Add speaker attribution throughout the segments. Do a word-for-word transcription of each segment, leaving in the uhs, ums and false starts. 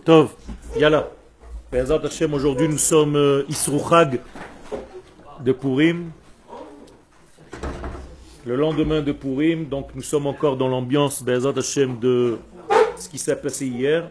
Speaker 1: Tov, Yala. Be'ezrat Hashem, aujourd'hui nous sommes euh, Isru Chag de Purim. Le lendemain de Purim, donc nous sommes encore dans l'ambiance Be'ezrat Hashem de ce qui s'est passé hier.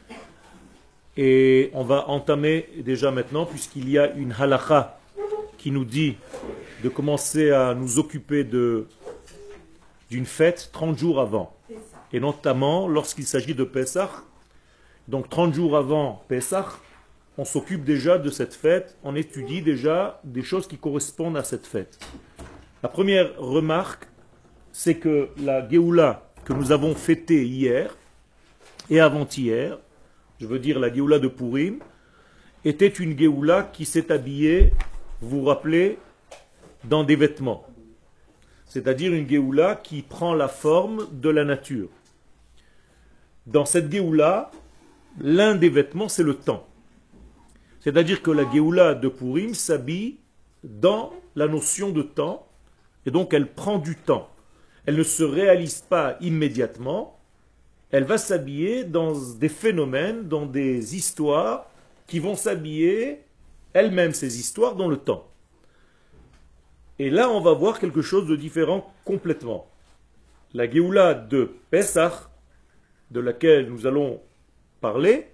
Speaker 1: Et on va entamer déjà maintenant, puisqu'il y a une halakha qui nous dit de commencer à nous occuper de, d'une fête trente jours avant. Et notamment lorsqu'il s'agit de Pessah. Donc trente jours avant Pessah, on s'occupe déjà de cette fête, on étudie déjà des choses qui correspondent à cette fête. La première remarque, c'est que la Géoula que nous avons fêtée hier et avant-hier, je veux dire la Géoula de Purim, était une Géoula qui s'est habillée, vous vous rappelez, dans des vêtements. C'est-à-dire une Géoula qui prend la forme de la nature. Dans cette Géoula, l'un des vêtements, c'est le temps. C'est-à-dire que la Géoula de Purim s'habille dans la notion de temps, et donc elle prend du temps. Elle ne se réalise pas immédiatement, elle va s'habiller dans des phénomènes, dans des histoires qui vont s'habiller elles-mêmes, ces histoires, dans le temps. Et là, on va voir quelque chose de différent complètement. La Géoula de Pessah, de laquelle nous allons parler,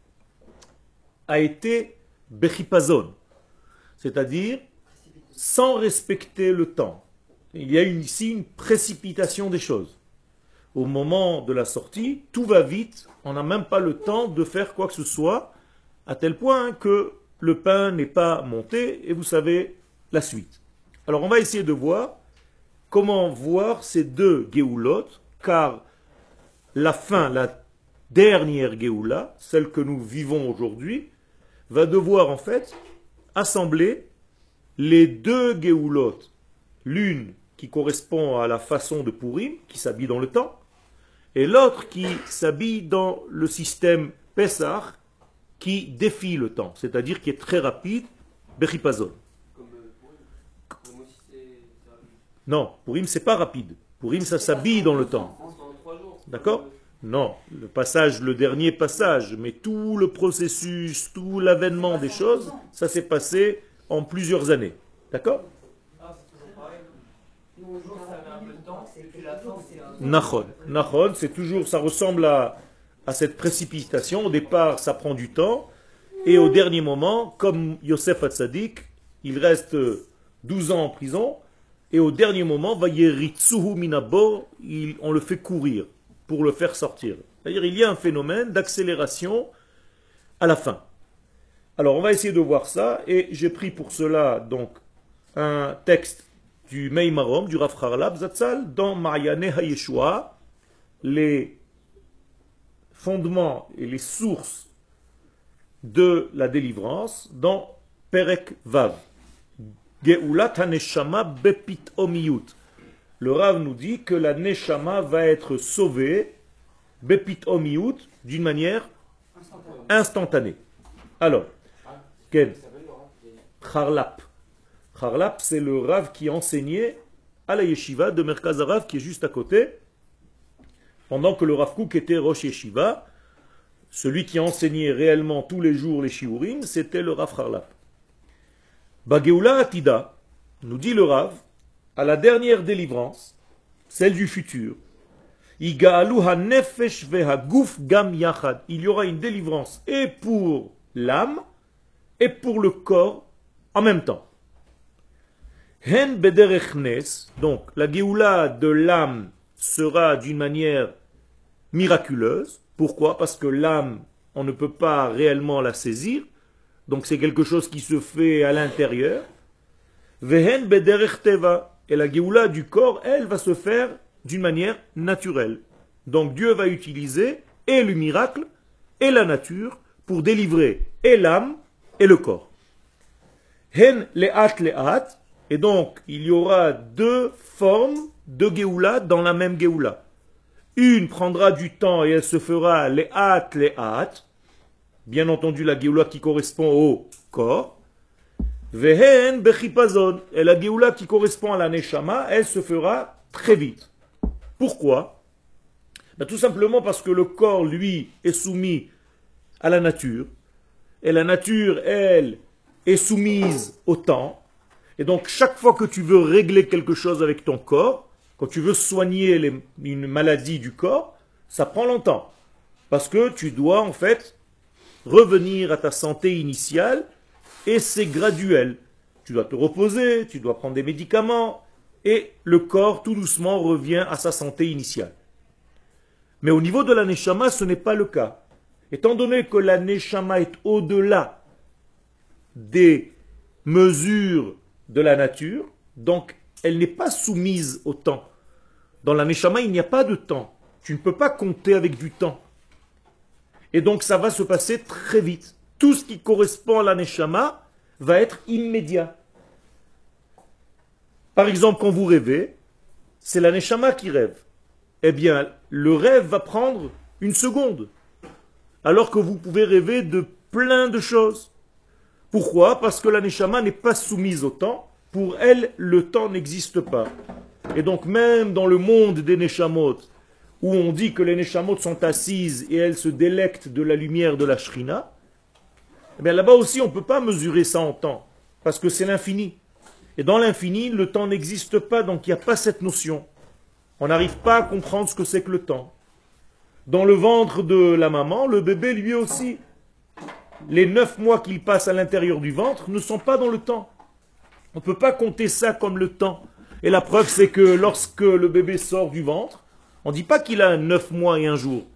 Speaker 1: a été bechipazon, c'est-à-dire sans respecter le temps. Il y a une, ici une précipitation des choses. Au moment de la sortie, tout va vite, on n'a même pas le temps de faire quoi que ce soit, à tel point que le pain n'est pas monté, et vous savez la suite. Alors on va essayer de voir comment voir ces deux Géoulot, car la fin, la dernière Géoula, celle que nous vivons aujourd'hui, va devoir en fait assembler les deux Géoulot, l'une qui correspond à la façon de Purim, qui s'habille dans le temps, et l'autre qui s'habille dans le système Pessah, qui défie le temps, c'est-à-dire qui est très rapide, Bechipazon.
Speaker 2: Comme euh, Purim. Comme aussi c'est c'est rapide.
Speaker 1: Non, Purim c'est pas rapide. Purim ça s'habille dans le temps.
Speaker 2: C'est en trois jours.
Speaker 1: D'accord ? Non, le passage, le dernier passage, mais tout le processus, tout l'avènement des choses, ça s'est passé en plusieurs années. D'accord ?
Speaker 2: Ah, c'est toujours pareil. Nous, jour, ça met un peu de temps, et puis la fin, c'est un.
Speaker 1: Nachon. Nachon, c'est toujours, ça ressemble à, à cette précipitation. Au départ, ça prend du temps, et au dernier moment, comme Yosef Hatzadik, il reste douze ans en prison, et au dernier moment, Vayeritsuhu minabo, il- on le fait courir pour le faire sortir. C'est-à-dire il y a un phénomène d'accélération à la fin. Alors on va essayer de voir ça, et j'ai pris pour cela donc un texte du Meimarom, du Rav Harlab Zatzal, dans Ma'ayane HaYeshua, les fondements et les sources de la délivrance, dans Perek Vav. Geulat HaNeshama Bepit Omiyut. Le Rav nous dit que la Neshama va être sauvée, Bepit Omiyut, d'une manière instantanée. Alors, Ken, Harlap. Harlap, c'est le Rav qui enseignait à la yeshiva de Merkaz Rav, qui est juste à côté, pendant que le Rav Kook était Rosh Yeshiva. Celui qui enseignait réellement tous les jours les shiurim, c'était le Rav Harlap. Bageula Atida, nous dit le Rav, à la dernière délivrance, celle du futur, il y aura une délivrance et pour l'âme et pour le corps en même temps. Hen bederech nes, donc la Géoula de l'âme sera d'une manière miraculeuse. Pourquoi ? Parce que l'âme, on ne peut pas réellement la saisir, donc c'est quelque chose qui se fait à l'intérieur. Vehen bederech teva, et la Géoula du corps, elle va se faire d'une manière naturelle. Donc Dieu va utiliser et le miracle et la nature pour délivrer et l'âme et le corps. Hen le'at le'at, et donc il y aura deux formes de Géoula dans la même Géoula. Une prendra du temps et elle se fera le'at le'at, bien entendu la Géoula qui correspond au corps. Vehen bechipazon, et la Géoula qui correspond à la Neshama, elle se fera très vite. Pourquoi ? Ben, tout simplement parce que le corps, lui, est soumis à la nature. Et la nature, elle, est soumise au temps. Et donc, chaque fois que tu veux régler quelque chose avec ton corps, quand tu veux soigner les- une maladie du corps, ça prend longtemps. Parce que tu dois, en fait, revenir à ta santé initiale, et c'est graduel. Tu dois te reposer, tu dois prendre des médicaments, et le corps, tout doucement, revient à sa santé initiale. Mais au niveau de la neshama, ce n'est pas le cas. Étant donné que la neshama est au-delà des mesures de la nature, donc elle n'est pas soumise au temps. Dans la neshama, il n'y a pas de temps. Tu ne peux pas compter avec du temps. Et donc ça va se passer très vite. Tout ce qui correspond à la neshama va être immédiat. Par exemple, quand vous rêvez, c'est la neshama qui rêve. Eh bien, le rêve va prendre une seconde. Alors que vous pouvez rêver de plein de choses. Pourquoi? Parce que la neshama n'est pas soumise au temps. Pour elle, le temps n'existe pas. Et donc même dans le monde des neshamot, où on dit que les neshamot sont assises et elles se délectent de la lumière de la shrina, eh bien là-bas aussi on ne peut pas mesurer ça en temps, parce que c'est l'infini. Et dans l'infini, le temps n'existe pas, donc il n'y a pas cette notion. On n'arrive pas à comprendre ce que c'est que le temps. Dans le ventre de la maman, le bébé lui aussi, les neuf mois qu'il passe à l'intérieur du ventre ne sont pas dans le temps. On ne peut pas compter ça comme le temps. Et la preuve, c'est que lorsque le bébé sort du ventre, on ne dit pas qu'il a neuf mois et un jour.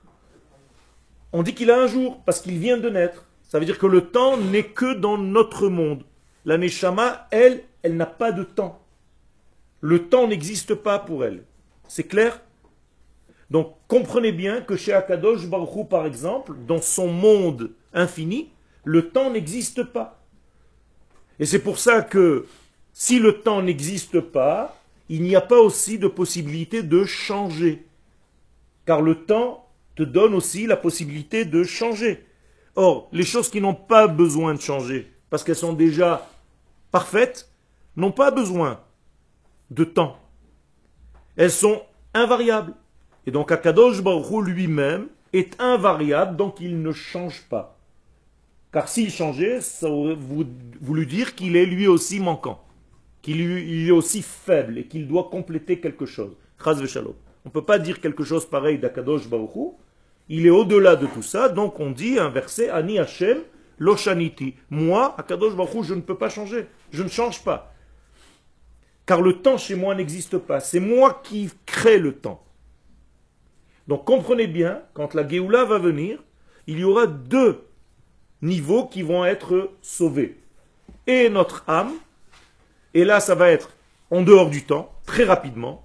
Speaker 1: On dit qu'il a un jour, parce qu'il vient de naître. Ça veut dire que le temps n'est que dans notre monde. La neshama, elle, elle n'a pas de temps. Le temps n'existe pas pour elle. C'est clair? Donc, comprenez bien que chez Akadosh Baruch Hu, par exemple, dans son monde infini, le temps n'existe pas. Et c'est pour ça que, si le temps n'existe pas, il n'y a pas aussi de possibilité de changer. Car le temps te donne aussi la possibilité de changer. Or, les choses qui n'ont pas besoin de changer, parce qu'elles sont déjà parfaites, n'ont pas besoin de temps. Elles sont invariables. Et donc Akadosh Baruch Hu lui-même est invariable, donc il ne change pas. Car s'il changeait, ça aurait voulu dire qu'il est lui aussi manquant, qu'il est aussi faible et qu'il doit compléter quelque chose. Chas v'shalom. On ne peut pas dire quelque chose pareil d'Akadosh Baruch Hu. Il est au-delà de tout ça, donc on dit un verset, Ani Hashem lo shaniti. Moi, Akadosh Baruch Hu, je ne peux pas changer. Je ne change pas. Car le temps chez moi n'existe pas. C'est moi qui crée le temps. Donc comprenez bien, quand la Géoula va venir, il y aura deux niveaux qui vont être sauvés. Et notre âme, et là ça va être en dehors du temps, très rapidement,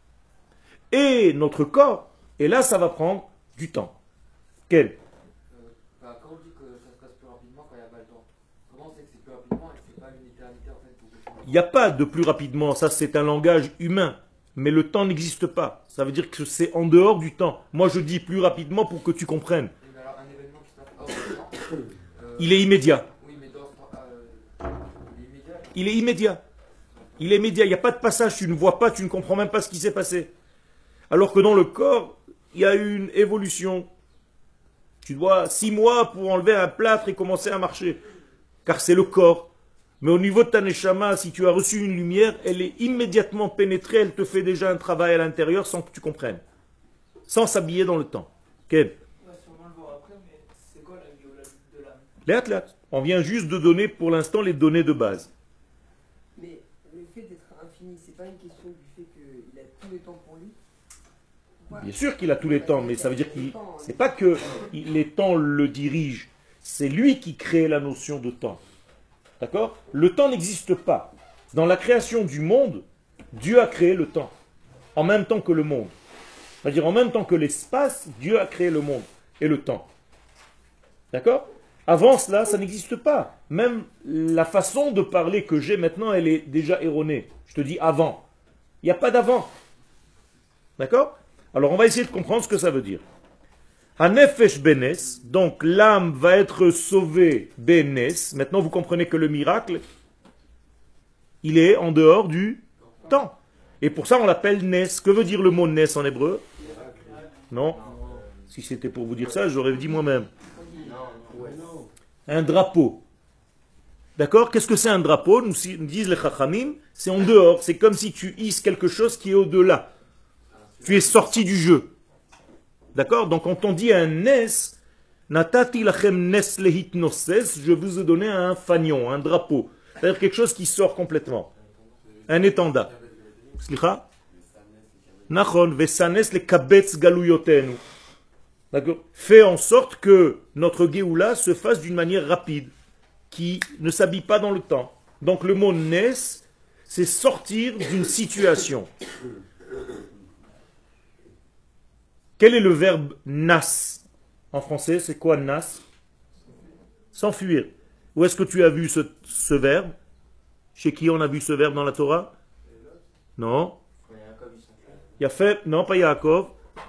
Speaker 1: et notre corps, et là ça va prendre du temps. Quel?
Speaker 3: Euh, bah, quand on dit que ça se passe plus rapidement quand il n'y a pas le temps, comment c'est que c'est plus rapidement et que c'est pas une éternité en fait pour que...
Speaker 1: Il n'y a pas de plus rapidement, ça c'est un langage humain. Mais le temps n'existe pas. Ça veut dire que c'est en dehors du temps. Moi, je dis plus rapidement pour que tu comprennes.
Speaker 3: Mais alors, un événement qui se passe hors du temps, euh,
Speaker 1: Il est immédiat.
Speaker 3: oui, mais dans ce temps, euh, il est immédiat.
Speaker 1: Il est immédiat. Il est immédiat. Il n'y a pas de passage. Tu ne vois pas, tu ne comprends même pas ce qui s'est passé. Alors que dans le corps, il y a une évolution. Tu dois six mois pour enlever un plâtre et commencer à marcher. Car c'est le corps. Mais au niveau de ta neshama, si tu as reçu une lumière, elle est immédiatement pénétrée, elle te fait déjà un travail à l'intérieur sans que tu comprennes. Sans s'habiller dans le temps. Quel?
Speaker 2: On va sûrement le voir après, mais c'est quoi la Géoula de l'âme?
Speaker 1: Les athlètes. On vient juste de donner pour l'instant les données de base.
Speaker 4: Mais le fait d'être infini, c'est pas une question du fait qu'il a tous les temps pour lui?
Speaker 1: Bien sûr qu'il a tous les temps, mais ça veut dire qu'il c'est pas que les temps le dirigent, c'est lui qui crée la notion de temps. D'accord? Le temps n'existe pas. Dans la création du monde, Dieu a créé le temps. En même temps que le monde. C'est-à-dire en même temps que l'espace, Dieu a créé le monde et le temps. D'accord? Avant cela, ça n'existe pas. Même la façon de parler que j'ai maintenant, elle est déjà erronée. Je te dis avant. Il n'y a pas d'avant. D'accord? Alors on va essayer de comprendre ce que ça veut dire. Hanefesh benes, donc l'âme va être sauvée benes. Maintenant vous comprenez que le miracle, il est en dehors du temps. Et pour ça on l'appelle nes. Que veut dire le mot nes en hébreu? Non. Si c'était pour vous dire ça, j'aurais dit moi-même. un drapeau. D'accord? Qu'est-ce que c'est un drapeau? Nous nous disent les chachamim, c'est en dehors, c'est comme si tu hisses quelque chose qui est au-delà. Tu es sorti du jeu. D'accord? Donc quand on dit un nes, natati lachem nes lehitnoses, je vous ai donné un fanion, un drapeau. C'est-à-dire quelque chose qui sort complètement. Un étendard. Slicha? Nachon, vesanes le kabetz galuyotenu. D'accord? Fais en sorte que notre Géoula se fasse d'une manière rapide, qui ne s'habille pas dans le temps. Donc le mot nes, c'est sortir d'une situation. Quel est le verbe nas? En français, c'est quoi nas? S'enfuir. Où est-ce que tu as vu ce, ce verbe? Chez qui on a vu ce verbe dans la Torah? Non. Il a fait, non, pas Yaakov.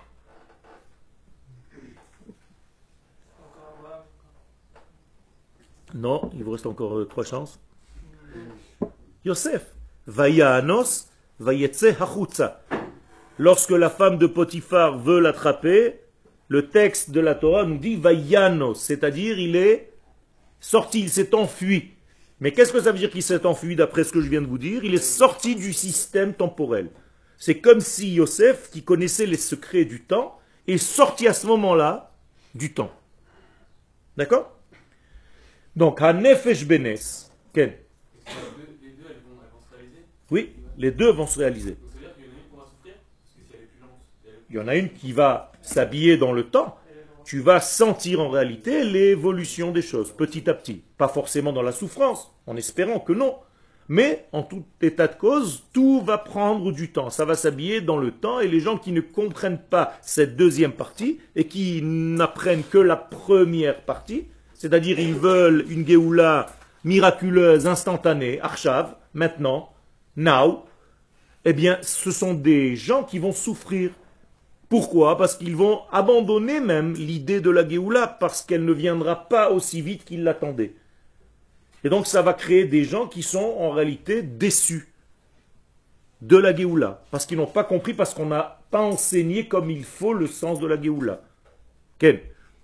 Speaker 1: Non, il vous reste encore euh, trois chances. Yosef. Vayanos, vayetse hachutza. Lorsque la femme de Potiphar veut l'attraper, le texte de la Torah nous dit Vayanos, c'est-à-dire il est sorti, il s'est enfui. Mais qu'est-ce que ça veut dire qu'il s'est enfui d'après ce que je viens de vous dire? Il est sorti du système temporel. C'est comme si Yosef, qui connaissait les secrets du temps, est sorti à ce moment-là du temps. D'accord? Donc, Hanefesh Benes, Ken.
Speaker 5: Les deux, elles vont, elles vont se réaliser.
Speaker 1: Oui, les deux vont se réaliser.
Speaker 5: Donc ça veut dire qu'il y en a une qui pourra souffrir, parce que si elle est plus lente, elle est plus...
Speaker 1: Il y en a une qui va s'habiller dans le temps. Tu vas sentir en réalité l'évolution des choses, petit à petit. Pas forcément dans la souffrance, en espérant que non. Mais, en tout état de cause, tout va prendre du temps. Ça va s'habiller dans le temps, et les gens qui ne comprennent pas cette deuxième partie, et qui n'apprennent que la première partie, c'est-à-dire ils veulent une Géoula miraculeuse, instantanée, Arshav, maintenant, now, eh bien, ce sont des gens qui vont souffrir. Pourquoi? Parce qu'ils vont abandonner même l'idée de la Géoula, parce qu'elle ne viendra pas aussi vite qu'ils l'attendaient. Et donc ça va créer des gens qui sont en réalité déçus de la Géoula, parce qu'ils n'ont pas compris, parce qu'on n'a pas enseigné comme il faut le sens de la Géoula. Ken?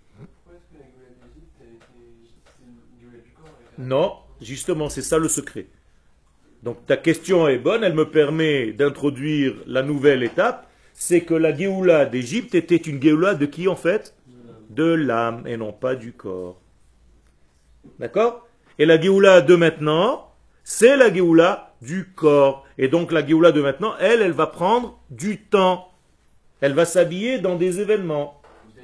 Speaker 1: Non, justement, c'est ça le secret. Donc ta question est bonne, elle me permet d'introduire la nouvelle étape, c'est que la Géoula d'Égypte était une Géoula de qui en fait? De l'âme et non pas du corps. D'accord? Et la Géoula de maintenant, c'est la Géoula du corps. Et donc la Géoula de maintenant, elle, elle va prendre du temps. Elle va s'habiller dans des événements.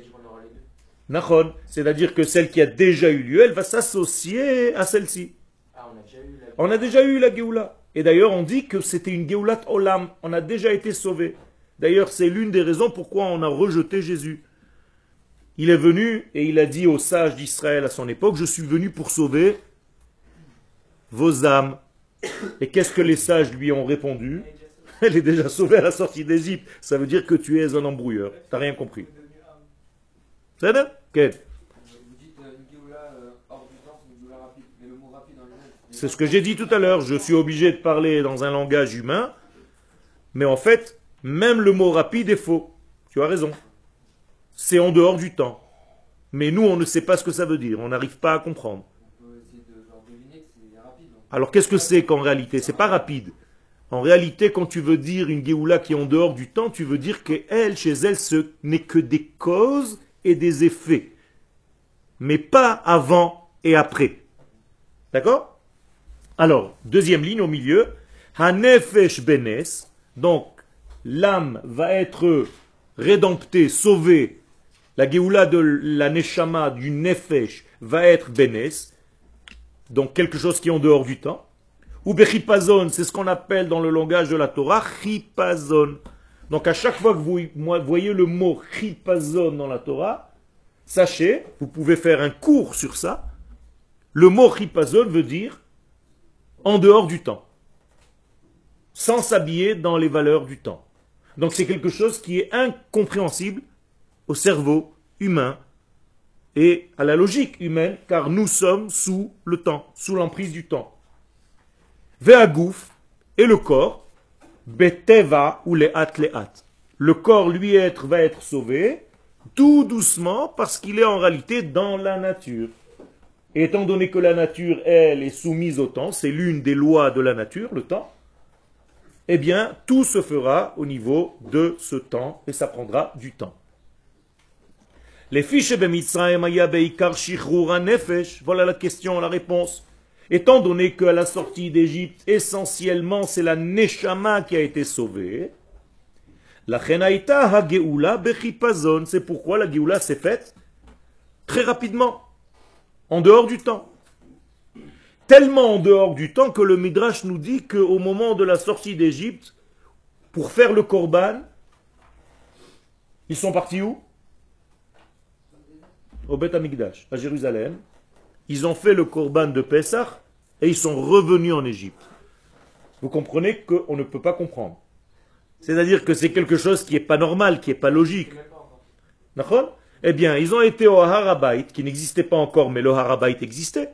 Speaker 1: Nachon, c'est-à-dire que celle qui a déjà eu lieu, elle va s'associer à celle-ci.
Speaker 3: Ah, on a déjà eu la...
Speaker 1: On a déjà eu la Géoula. Et d'ailleurs, on dit que c'était une Géoulat Olam. On a déjà été sauvé. D'ailleurs, c'est l'une des raisons pourquoi on a rejeté Jésus. Il est venu et il a dit aux sages d'Israël à son époque, je suis venu pour sauver vos âmes. Et qu'est-ce que les sages lui ont répondu? Elle est déjà sauvée à la sortie d'Égypte. Ça veut dire que tu es un embrouilleur. Tu n'as rien compris. C'est ça? Okay.
Speaker 3: Vous dites euh, une Géoula euh, hors du temps, c'est une Géoula rapide. Mais le mot rapide en lui-même...
Speaker 1: C'est ce que j'ai dit tout à l'heure. Je suis obligé de parler dans un langage humain. Mais en fait, même le mot rapide est faux. Tu as raison. C'est en dehors du temps. Mais nous, on ne sait pas ce que ça veut dire. On n'arrive pas à comprendre.
Speaker 3: On peut essayer de genre deviner que c'est rapide. Donc.
Speaker 1: Alors qu'est-ce que c'est qu'en réalité? C'est pas rapide. En réalité, quand tu veux dire une Géoula qui est en dehors du temps, tu veux dire qu'elle, chez elle, ce n'est que des causes et des effets. Mais pas avant et après. D'accord? Alors, deuxième ligne au milieu. Hanefesh benes. Donc, l'âme va être rédemptée, sauvée. La Géoula de la Neshama, du Nefesh, va être benes. Donc, quelque chose qui est en dehors du temps. Ou bechipazon, c'est ce qu'on appelle dans le langage de la Torah, chipazon. Donc à chaque fois que vous voyez le mot chipazon dans la Torah, sachez, vous pouvez faire un cours sur ça, le mot chipazon veut dire en dehors du temps, sans s'habiller dans les valeurs du temps. Donc c'est quelque chose qui est incompréhensible au cerveau humain et à la logique humaine, car nous sommes sous le temps, sous l'emprise du temps. Ve'agouf, et le corps, beteva ou le'at le'at. Le corps, lui, être, va être sauvé, tout doucement, parce qu'il est en réalité dans la nature. Et étant donné que la nature, elle, est soumise au temps, c'est l'une des lois de la nature, le temps, eh bien, tout se fera au niveau de ce temps, et ça prendra du temps. Les fiches voilà la question, la réponse. Étant donné qu'à la sortie d'Égypte, essentiellement, c'est la Neshama qui a été sauvée, la Chenaïta ha-Geoula bechipazon, c'est pourquoi la Geoula s'est faite très rapidement, en dehors du temps. Tellement en dehors du temps que le Midrash nous dit qu'au moment de la sortie d'Égypte, pour faire le Korban, ils sont partis où? Au Beth Amikdash, à Jérusalem. Ils ont fait le Korban de Pessah et ils sont revenus en Égypte. Vous comprenez qu'on ne peut pas comprendre. C'est-à-dire que c'est quelque chose qui n'est pas normal, qui n'est pas logique. D'accord? Eh bien, ils ont été au Harabait, qui n'existait pas encore, mais le Harabait existait.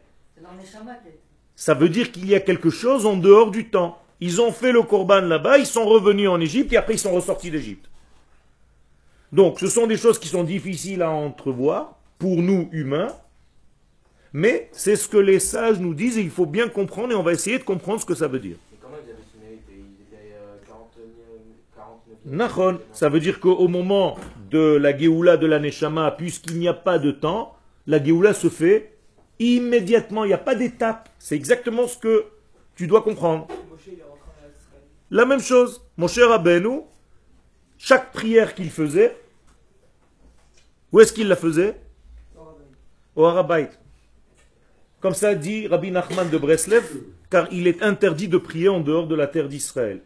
Speaker 1: Ça veut dire qu'il y a quelque chose en dehors du temps. Ils ont fait le Korban là-bas, ils sont revenus en Égypte et après ils sont ressortis d'Égypte. Donc, ce sont des choses qui sont difficiles à entrevoir pour nous humains, mais c'est ce que les sages nous disent et il faut bien comprendre et on va essayer de comprendre ce que ça veut dire.
Speaker 3: Et comment ils avaient ce mérite? Ils étaient euh, quarante-neuf.
Speaker 1: Nachon, ça veut dire qu'au moment de la Géoula de la Neshama, puisqu'il n'y a pas de temps, la Géoula se fait immédiatement, il n'y a pas d'étape. C'est exactement ce que tu dois comprendre. La même chose, mon cher Rabbeinu, chaque prière qu'il faisait, où est-ce qu'il la faisait? Au Harabait. Comme ça dit Rabbi Nachman de Breslev, car il est interdit de prier en dehors de la terre d'Israël.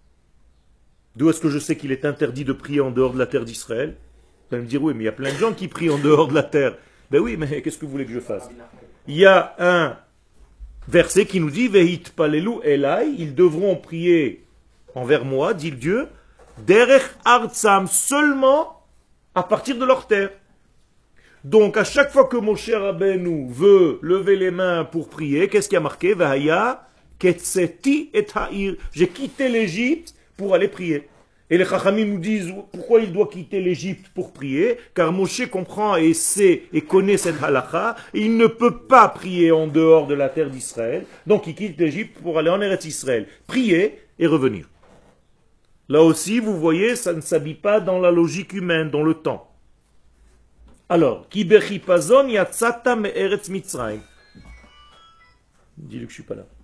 Speaker 1: D'où est-ce que je sais qu'il est interdit de prier en dehors de la terre d'Israël? Vous allez me dire, oui, mais il y a plein de gens qui prient en dehors de la terre. Ben oui, mais qu'est-ce que vous voulez que je fasse? Il y a un verset qui nous dit, Vehit palelu elai, ils devront prier envers moi, dit Dieu, derech artsam, seulement à partir de leur terre. Donc, à chaque fois que mon cher Rabbeinu veut lever les mains pour prier, qu'est-ce qui a marqué? Vahaya ketseti et ha'ir. J'ai quitté l'Égypte pour aller prier. Et les Chachamim nous disent pourquoi il doit quitter l'Égypte pour prier, car Moshe comprend et sait et connaît cette halakha, et il ne peut pas prier en dehors de la terre d'Israël, donc il quitte l'Égypte pour aller en Eretz Israël, prier et revenir. Là aussi, vous voyez, ça ne s'habille pas dans la logique humaine, dans le temps. Alors, Ki bechipazon yatzata me'eretz Mitzrayim. Dis-lui que je suis pas là.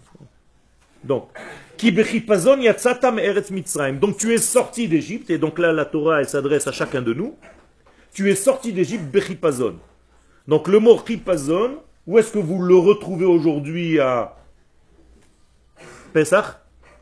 Speaker 1: Donc, Ki bechipazon yatzata me'eretz Mitzrayim. Donc tu es sorti d'Égypte, et donc là la Torah elle s'adresse à chacun de nous. Tu es sorti d'Égypte bechipazon. Donc le mot chipazon, où est-ce que vous le retrouvez aujourd'hui à Pesach?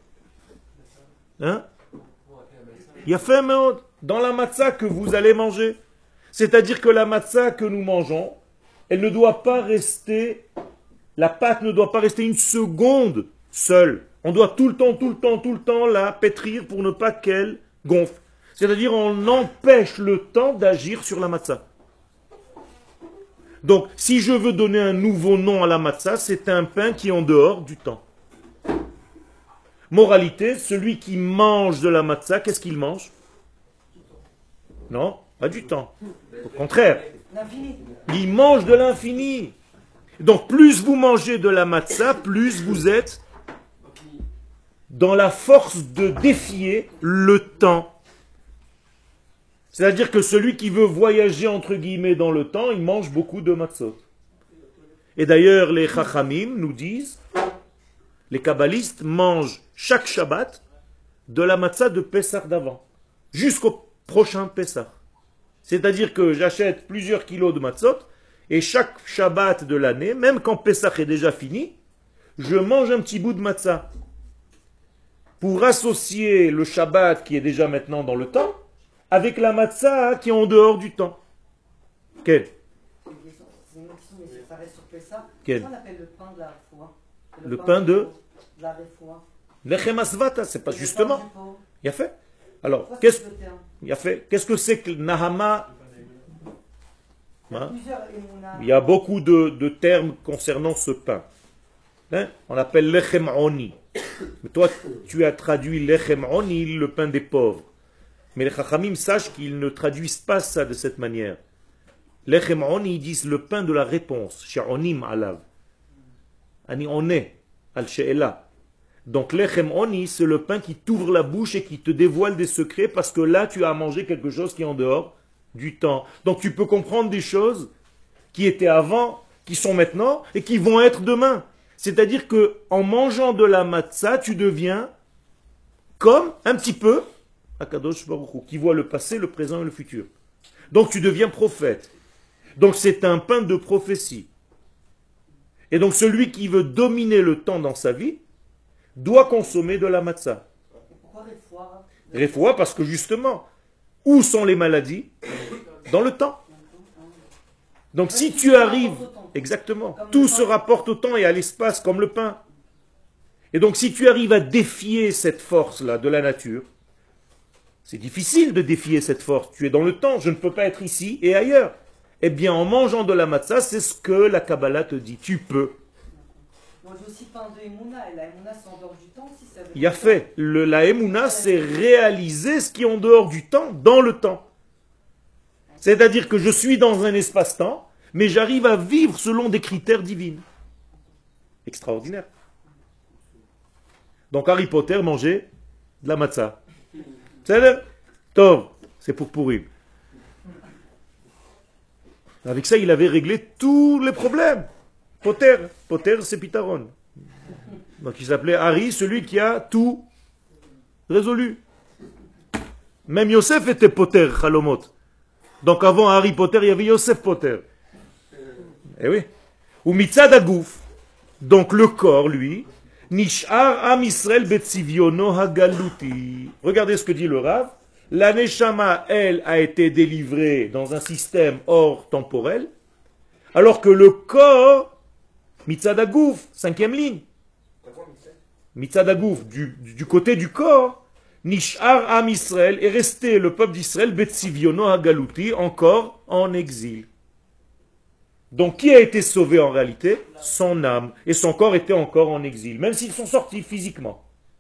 Speaker 1: Hein? Yafé meod, dans la matzah que vous allez manger. C'est-à-dire que la matzah que nous mangeons, elle ne doit pas rester, la pâte ne doit pas rester une seconde seule. On doit tout le temps, tout le temps, tout le temps la pétrir pour ne pas qu'elle gonfle. C'est-à-dire on empêche le temps d'agir sur la matzah. Donc, si je veux donner un nouveau nom à la matzah, c'est un pain qui est en dehors du temps. Moralité, celui qui mange de la matzah, qu'est-ce qu'il mange? Non, pas du temps. Au contraire, il mange de l'infini. Donc plus vous mangez de la matzah, plus vous êtes dans la force de défier le temps. C'est-à-dire que celui qui veut voyager entre guillemets dans le temps, il mange beaucoup de matzot. Et d'ailleurs, les chachamim nous disent, les kabbalistes mangent chaque Shabbat de la matzah de Pessah d'avant, jusqu'au prochain Pessah. C'est-à-dire que j'achète plusieurs kilos de matzot, et chaque Shabbat de l'année, même quand Pessah est déjà fini, je mange un petit bout de matzah. Pour associer le Shabbat qui est déjà maintenant dans le temps, avec la matzah qui est en dehors du temps. Quel?
Speaker 4: C'est une question, mais ça reste sur Pessah.
Speaker 1: Quel?
Speaker 4: Comment on appelle le pain de la foi?
Speaker 1: Le pain de
Speaker 4: de la réfoua.
Speaker 1: Lechem asvata, c'est pas
Speaker 4: Le
Speaker 1: justement.
Speaker 4: pain du pauvre.
Speaker 1: Il a fait. Alors,
Speaker 4: Ça,
Speaker 1: qu'est-ce
Speaker 4: c'est le terme.
Speaker 1: il a fait Qu'est-ce que c'est que le Nahama?
Speaker 4: Il y a
Speaker 1: Hein?
Speaker 4: plusieurs émouna.
Speaker 1: Il y a beaucoup de, de termes concernant ce pain. Hein? On l'appelle lechem oni. Mais toi, tu as traduit lechem oni, le pain des pauvres. Mais les chachamim sachent qu'ils ne traduisent pas ça de cette manière. Lechem oni, ils disent le pain de la réponse. She'onim alav. Ani on est, al she'ela. Donc lechem oni, c'est le pain qui t'ouvre la bouche et qui te dévoile des secrets parce que là tu as mangé quelque chose qui est en dehors du temps. Donc tu peux comprendre des choses qui étaient avant, qui sont maintenant et qui vont être demain. C'est-à-dire que en mangeant de la matzah, tu deviens comme un petit peu Akadosh Baruch Hu, qui voit le passé, le présent et le futur. Donc tu deviens prophète. Donc c'est un pain de prophétie. Et donc celui qui veut dominer le temps dans sa vie doit consommer de la matzah.
Speaker 4: Pourquoi Refoua
Speaker 1: Refoua parce que justement, où sont les maladies? Dans le temps. Donc si tu arrives, exactement, tout se rapporte au temps et à l'espace comme le pain. Et donc si tu arrives à défier cette force-là de la nature, c'est difficile de défier cette force. Tu es dans le temps, je ne peux pas être ici et ailleurs. Eh bien, en mangeant de la matzah, c'est ce que la Kabbalah te dit. Tu peux.
Speaker 4: Moi, j'ai aussi pain de Emouna, et la Emouna, c'est en dehors du temps aussi. Ça veut
Speaker 1: Il y a fait. Le, la Emouna, c'est réaliser ce qui est en dehors du temps, dans le temps. C'est-à-dire que je suis dans un espace-temps, mais j'arrive à vivre selon des critères divins. Extraordinaire. Donc Harry Potter mangeait de la matzah. C'est Tov, c'est pour pourrir. Avec ça, il avait réglé tous les problèmes. Potter, Potter, c'est Pitaron. Donc il s'appelait Harry, celui qui a tout résolu. Même Yosef était Potter, Chalomot. Donc avant Harry Potter, il y avait Yosef Potter. Eh oui. Ou Mitzad Agouf. Donc le corps, lui, Nishar Am Israël Betziviono Hagaluti. Regardez ce que dit le Rav. La Neshama, elle, a été délivrée dans un système hors temporel, alors que le corps, Mitzad Agouf, cinquième ligne, Mitzad Agouf, du, du côté du corps, Nishar Am Israël, est resté le peuple d'Israël, Betziviono Hagaluti, encore en exil. Donc qui a été sauvé en réalité? Son âme. Et son corps était encore en exil, même s'ils sont sortis physiquement.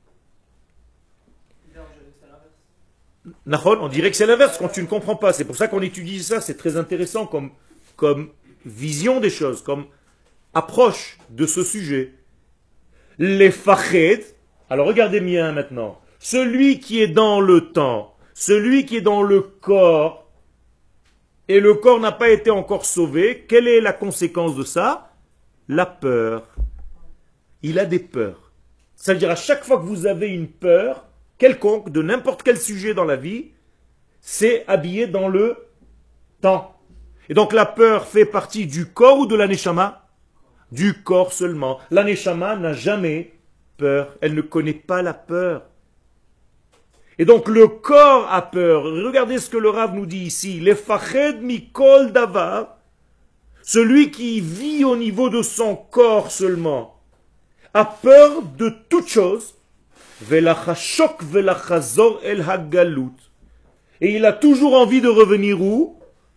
Speaker 1: On dirait que c'est l'inverse quand tu ne comprends pas. C'est pour ça qu'on étudie ça. C'est très intéressant comme, comme vision des choses, comme approche de ce sujet. Les fached. Alors regardez bien maintenant. Celui qui est dans le temps, celui qui est dans le corps, et le corps n'a pas été encore sauvé, quelle est la conséquence de ça? La peur. Il a des peurs. C'est-à-dire à chaque fois que vous avez une peur, quelconque, de n'importe quel sujet dans la vie, c'est habillé dans le temps. Et donc la peur fait partie du corps ou de la neshama? Du corps seulement. La neshama n'a jamais peur. Elle ne connaît pas la peur. Et donc le corps a peur. Regardez ce que le Rav nous dit ici. Les fached mikol davar. Celui qui vit au niveau de son corps seulement a peur de toute chose. Velachashok velachazor el hagalut. Et il a toujours envie de revenir où?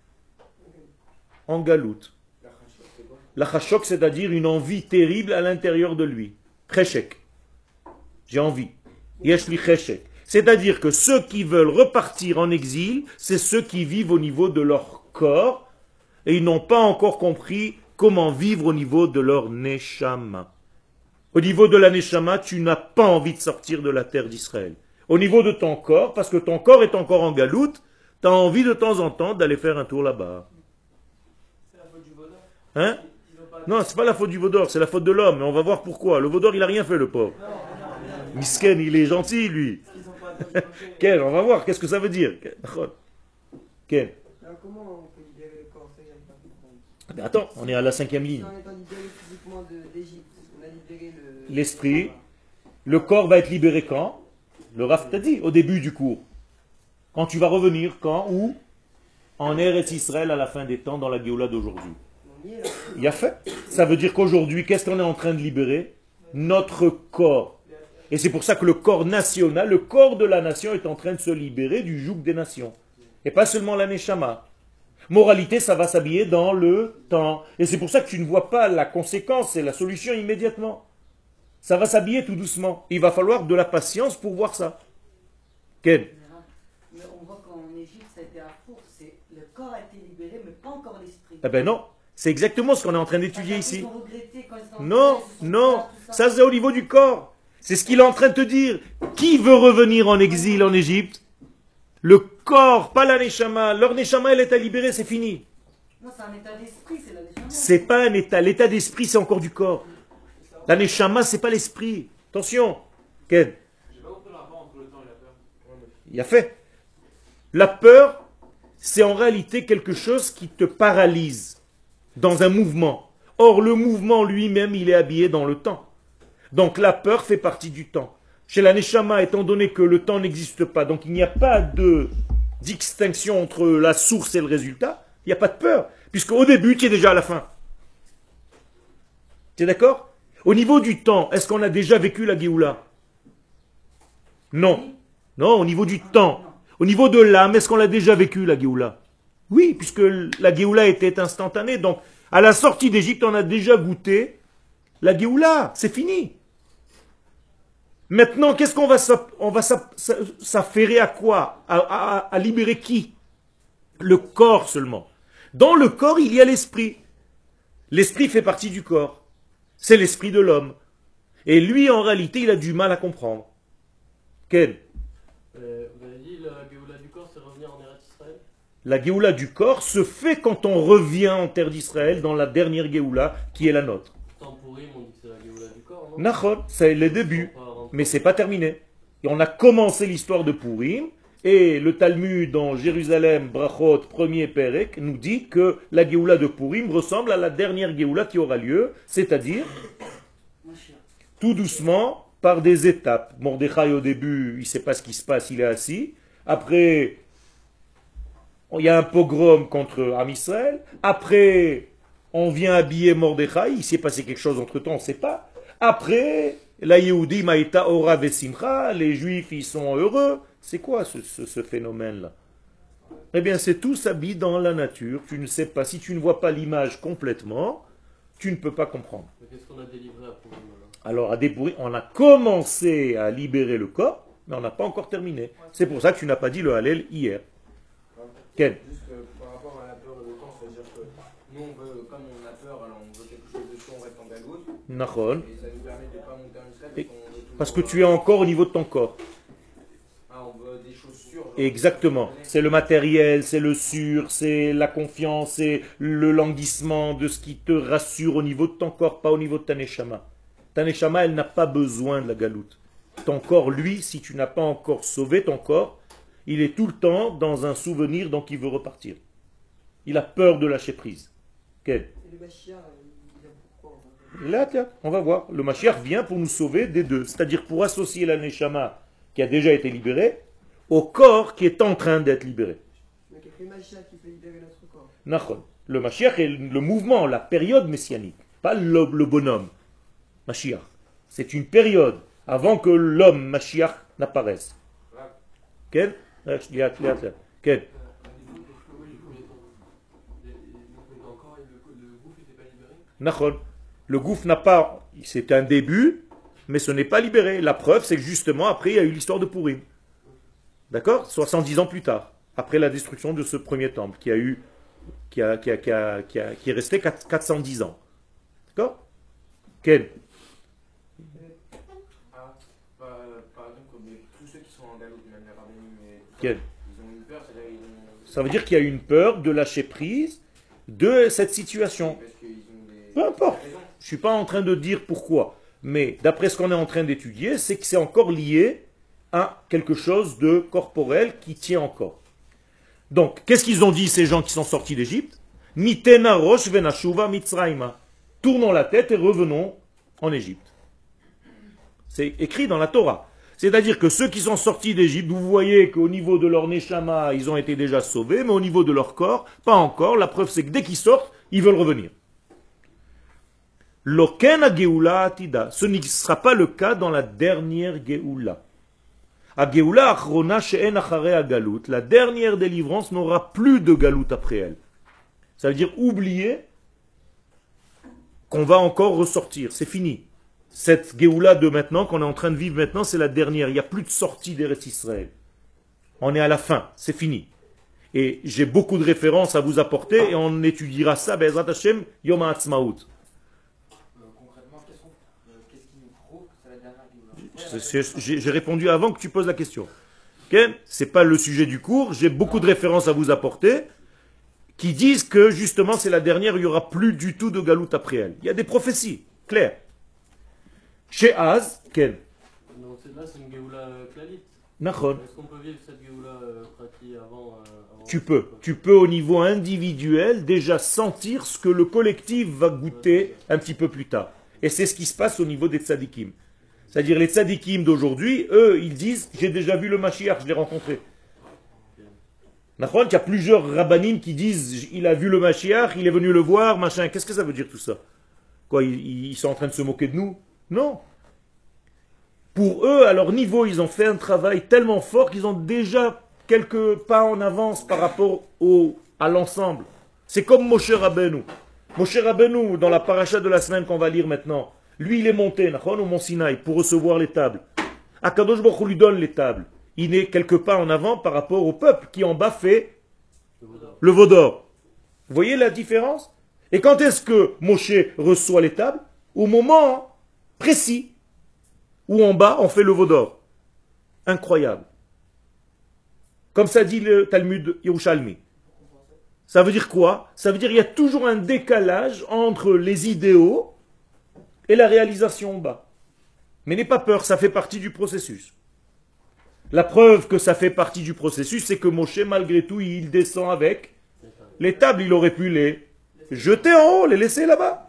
Speaker 1: En galout. La chashok, c'est-à-dire une envie terrible à l'intérieur de lui. Cheshek. J'ai envie. Yeshli cheshek. C'est-à-dire que ceux qui veulent repartir en exil, c'est ceux qui vivent au niveau de leur corps et ils n'ont pas encore compris comment vivre au niveau de leur neshama. Au niveau de la neshama, tu n'as pas envie de sortir de la terre d'Israël. Au niveau de ton corps, parce que ton corps est encore en galoute, tu as envie de temps en temps d'aller faire un tour là-bas.
Speaker 2: C'est la faute du vaudor.
Speaker 1: Hein? Non, c'est pas la faute du vaudor, c'est la faute de l'homme. Mais on va voir pourquoi. Le vaudor, il n'a rien fait, le pauvre. Misken, il est gentil, lui. Quel, on va voir, qu'est-ce que ça veut dire? Quel?
Speaker 4: Alors comment on peut libérer le corps? Ça, j'arrive pas à comprendre.
Speaker 1: Mais attends, on est à la cinquième
Speaker 4: Si
Speaker 1: ligne.
Speaker 4: on est libéré physiquement de- d'Égypte, on a libéré le...
Speaker 1: L'esprit, le corps va être libéré quand? Le Rav t'a dit au début du cours. Quand tu vas revenir, quand? Où? En Eretz Israël à la fin des temps, dans la Géoula d'aujourd'hui.
Speaker 4: On y est, là.
Speaker 1: Il y a fait. Ça veut dire qu'aujourd'hui, qu'est-ce qu'on est en train de libérer? Notre corps. Et c'est pour ça que le corps national, le corps de la nation est en train de se libérer du joug des nations. Et pas seulement la neshama. Moralité, ça va s'habiller dans le temps. Et c'est pour ça que tu ne vois pas la conséquence et la solution immédiatement. Ça va s'habiller tout doucement. Il va falloir de la patience pour voir ça. Ken?
Speaker 6: Mais on voit qu'en Égypte, ça a été un four. C'est le corps a été libéré, mais pas encore l'esprit.
Speaker 1: Eh ben non, c'est exactement ce qu'on est en train d'étudier ici.
Speaker 6: Ils ont regretté quand ils sont
Speaker 1: Non,
Speaker 6: entrés, ils se sont
Speaker 1: non,
Speaker 6: plaints, tout
Speaker 1: ça c'est au niveau du corps. C'est ce qu'il est en train de te dire. Qui veut revenir en exil en Égypte? Le corps, pas la neshama. Leur neshama, elle est à libérer, c'est fini.
Speaker 6: Non, c'est un état d'esprit, c'est la neshama.
Speaker 1: C'est pas un état. L'état d'esprit, c'est encore du corps. La neshama, c'est pas l'esprit. Attention. Ken,
Speaker 5: J'ai pas compris le rapport entre le temps et la peur.
Speaker 1: il a fait. La peur, c'est en réalité quelque chose qui te paralyse dans un mouvement. Or, le mouvement lui-même, il est habillé dans le temps. Donc la peur fait partie du temps. Chez la neshama, étant donné que le temps n'existe pas, donc il n'y a pas de distinction entre la source et le résultat, il n'y a pas de peur, puisque au début, tu es déjà à la fin. Tu es d'accord? Au niveau du temps, est-ce qu'on a déjà vécu la Géoula? Non. Non, au niveau du temps. Au niveau de l'âme, est-ce qu'on l'a déjà vécu la Géoula? Oui, puisque la Géoula était instantanée, donc à la sortie d'Égypte, on a déjà goûté la Géoula, c'est fini. Maintenant, qu'est-ce qu'on va s'aff- on va s'aff- s'affairer à quoi? à, à- à libérer qui? Le corps seulement. Dans le corps, il y a l'esprit. L'esprit fait partie du corps. C'est l'esprit de l'homme. Et lui, en réalité, il a du mal à comprendre. Ken,
Speaker 7: Euh, vous avez dit la Géoula du corps, c'est revenir en Eretz Israël?
Speaker 1: la Géoula du corps se fait quand on revient en terre d'Israël dans la dernière Géoula qui est la nôtre.
Speaker 7: Tant pour Purim, on dit que c'est la Géoula du corps, non?
Speaker 1: Nachon, c'est le début.
Speaker 7: Ils sont pas rentrés.
Speaker 1: Mais c'est pas terminé. Et on a commencé l'histoire de Purim, et le Talmud dans Jérusalem, Brachot, premier Perek, nous dit que la Géoula de Purim ressemble à la dernière Géoula qui aura lieu, c'est-à-dire,
Speaker 6: Mashiach.
Speaker 1: tout doucement, par des étapes. Mordechai au début, il ne sait pas ce qui se passe, il est assis. Après, il y a un pogrom contre Am Israël. Après, on vient habiller Mordechai, il s'est passé quelque chose entre temps, on ne sait pas. Après, la Yehudi Maïta Ora Vesimcha, les Juifs, ils sont heureux. C'est quoi ce, ce- ce phénomène-là? Eh bien, c'est tout s'habille dans la nature. Tu ne sais pas, si tu ne vois pas l'image complètement, tu ne peux pas comprendre.
Speaker 7: Mais qu'est-ce qu'on a délivré à Purim alors?
Speaker 1: Alors, à débrouiller, on a commencé à libérer le corps, mais on n'a pas encore terminé. C'est pour ça que tu n'as pas dit le Hallel hier. Ken,
Speaker 3: Juste euh, par rapport à la peur et le temps, c'est-à-dire que nous, on veut, comme on a peur, alors on veut quelque chose de chaud, on reste en galoute,
Speaker 1: Nachon,
Speaker 3: et ça nous permet de ne pas monter en Israël,
Speaker 1: Et-
Speaker 3: parce qu'on veut toujours,
Speaker 1: parce que tu es
Speaker 3: euh,
Speaker 1: encore au niveau de ton corps.
Speaker 3: Ah, on veut des choses sûres. genre,
Speaker 1: Exactement. C'est le matériel, c'est le sûr, c'est la confiance, c'est le languissement de ce qui te rassure au niveau de ton corps, pas au niveau de ta neshama. Ta neshama, elle n'a pas besoin de la galoute. Ton corps, lui, si tu n'as pas encore sauvé ton corps, il est tout le temps dans un souvenir, donc il veut repartir. Il a peur de lâcher prise. Quel?
Speaker 4: Et le Mashiach, il a pourquoi on va-
Speaker 1: Là, tiens, on va voir. Le Mashiach vient pour nous sauver des deux. C'est-à-dire pour associer la neshama qui a déjà été libérée au corps qui est en train d'être libéré.
Speaker 4: Donc il y a que le Mashiach qui peut libérer notre corps.
Speaker 1: Nachon. Le Mashiach est le mouvement, la période messianique, pas le, le bonhomme. Mashiach. C'est une période avant que l'homme Mashiach n'apparaisse. Quel? Quel?
Speaker 5: Mais encore, le, le gouffre n'était pas libéré.
Speaker 1: Nachon. Le gouffre n'a pas. C'est un début, mais ce n'est pas libéré. La preuve, c'est que justement, après, il y a eu l'histoire de Purim. D'accord? soixante-dix ans plus tard, après la destruction de ce premier temple, qui a eu, qui, a, qui, a, qui, a, qui, a- qui est resté quatre- quatre cent dix ans. D'accord? Quel?
Speaker 3: Ah, par, par exemple, comme les- tous ceux qui sont en galoute, même les rabbins, mais
Speaker 1: Quel?
Speaker 3: ils ont une peur, c'est-à-dire ils ont.
Speaker 1: Ça veut dire qu'il y a une peur de lâcher prise de cette situation.
Speaker 3: Parce qu'ils ont des.
Speaker 1: Peu importe.
Speaker 3: des raisons.
Speaker 1: Je ne suis pas en train de dire pourquoi, mais d'après ce qu'on est en train d'étudier, c'est que c'est encore lié à quelque chose de corporel qui tient encore. Donc, qu'est-ce qu'ils ont dit ces gens qui sont sortis d'Égypte? Mitena rosh venashuva mitzraima. Tournons la tête et revenons en Égypte. C'est écrit dans la Torah. C'est-à-dire que ceux qui sont sortis d'Égypte, vous voyez qu'au niveau de leur neshama, ils ont été déjà sauvés, mais au niveau de leur corps, pas encore. La preuve, c'est que dès qu'ils sortent, ils veulent revenir. Loken a Geoula atida. Ce ne sera pas le cas dans la dernière Geoula. A Geoula achrona she'en achare a galut. La dernière délivrance n'aura plus de galut après elle. Ça veut dire oublier qu'on va encore ressortir. C'est fini. Cette Géoula de maintenant, qu'on est en train de vivre maintenant, c'est la dernière. Il n'y a plus de sortie d'Eretz Israël. On est à la fin. C'est fini. Et j'ai beaucoup de références à vous apporter et on étudiera ça, Be'ezrat Hashem, Yom HaAtzmaut.
Speaker 3: Euh, concrètement, qu'est-ce qu'on- euh, qu'est-ce qui nous prouve que c'est la dernière Géoula?
Speaker 1: C'est- c'est- J'ai j'ai répondu avant que tu poses la question. Ok? C'est pas le sujet du cours, j'ai beaucoup de références à vous apporter qui disent que justement c'est la dernière, il n'y aura plus du tout de galoute après elle. Il y a des prophéties, claires. Chez Az, Ken,
Speaker 7: Donc c'est- là, c'est une Géoula euh, clavite.
Speaker 1: Nachon,
Speaker 7: Est-ce qu'on peut vivre cette Géoula euh, pratique avant, euh, avant
Speaker 1: tu peux. Tu peux au niveau individuel déjà sentir ce que le collectif va goûter un petit peu plus tard. Et c'est ce qui se passe au niveau des tzadikim. C'est-à-dire les tzadikim d'aujourd'hui, eux, ils disent, j'ai déjà vu le Mashiach, je l'ai rencontré. Nachon, il y a plusieurs rabbanim qui disent, il a vu le Mashiach, il est venu le voir, machin. Qu'est-ce que ça veut dire tout ça? Quoi, ils, ils sont en train de se moquer de nous? Non. Pour eux, à leur niveau, ils ont fait un travail tellement fort qu'ils ont déjà quelques pas en avance par rapport au, à l'ensemble. C'est comme Moshe Rabbeinu. Moshe Rabbeinu, dans la paracha de la semaine qu'on va lire maintenant, lui, il est monté, au Mont Sinaï, pour recevoir les tables. Akadosh Baruch Hu lui donne les tables. Il est quelques pas en avant par rapport au peuple qui en bas fait le veau d'or. Vous voyez la différence? Et quand est-ce que Moshe reçoit les tables? Au moment précis où en bas on fait le veau d'or. Incroyable. Comme ça dit le Talmud Yerushalmi. Ça veut dire quoi? Ça veut dire qu'il y a toujours un décalage entre les idéaux et la réalisation en bas. Mais n'aie pas peur, ça fait partie du processus. La preuve que ça fait partie du processus, c'est que Moshe, malgré tout, il descend avec les tables. Il aurait pu les jeter en haut, les laisser là-bas.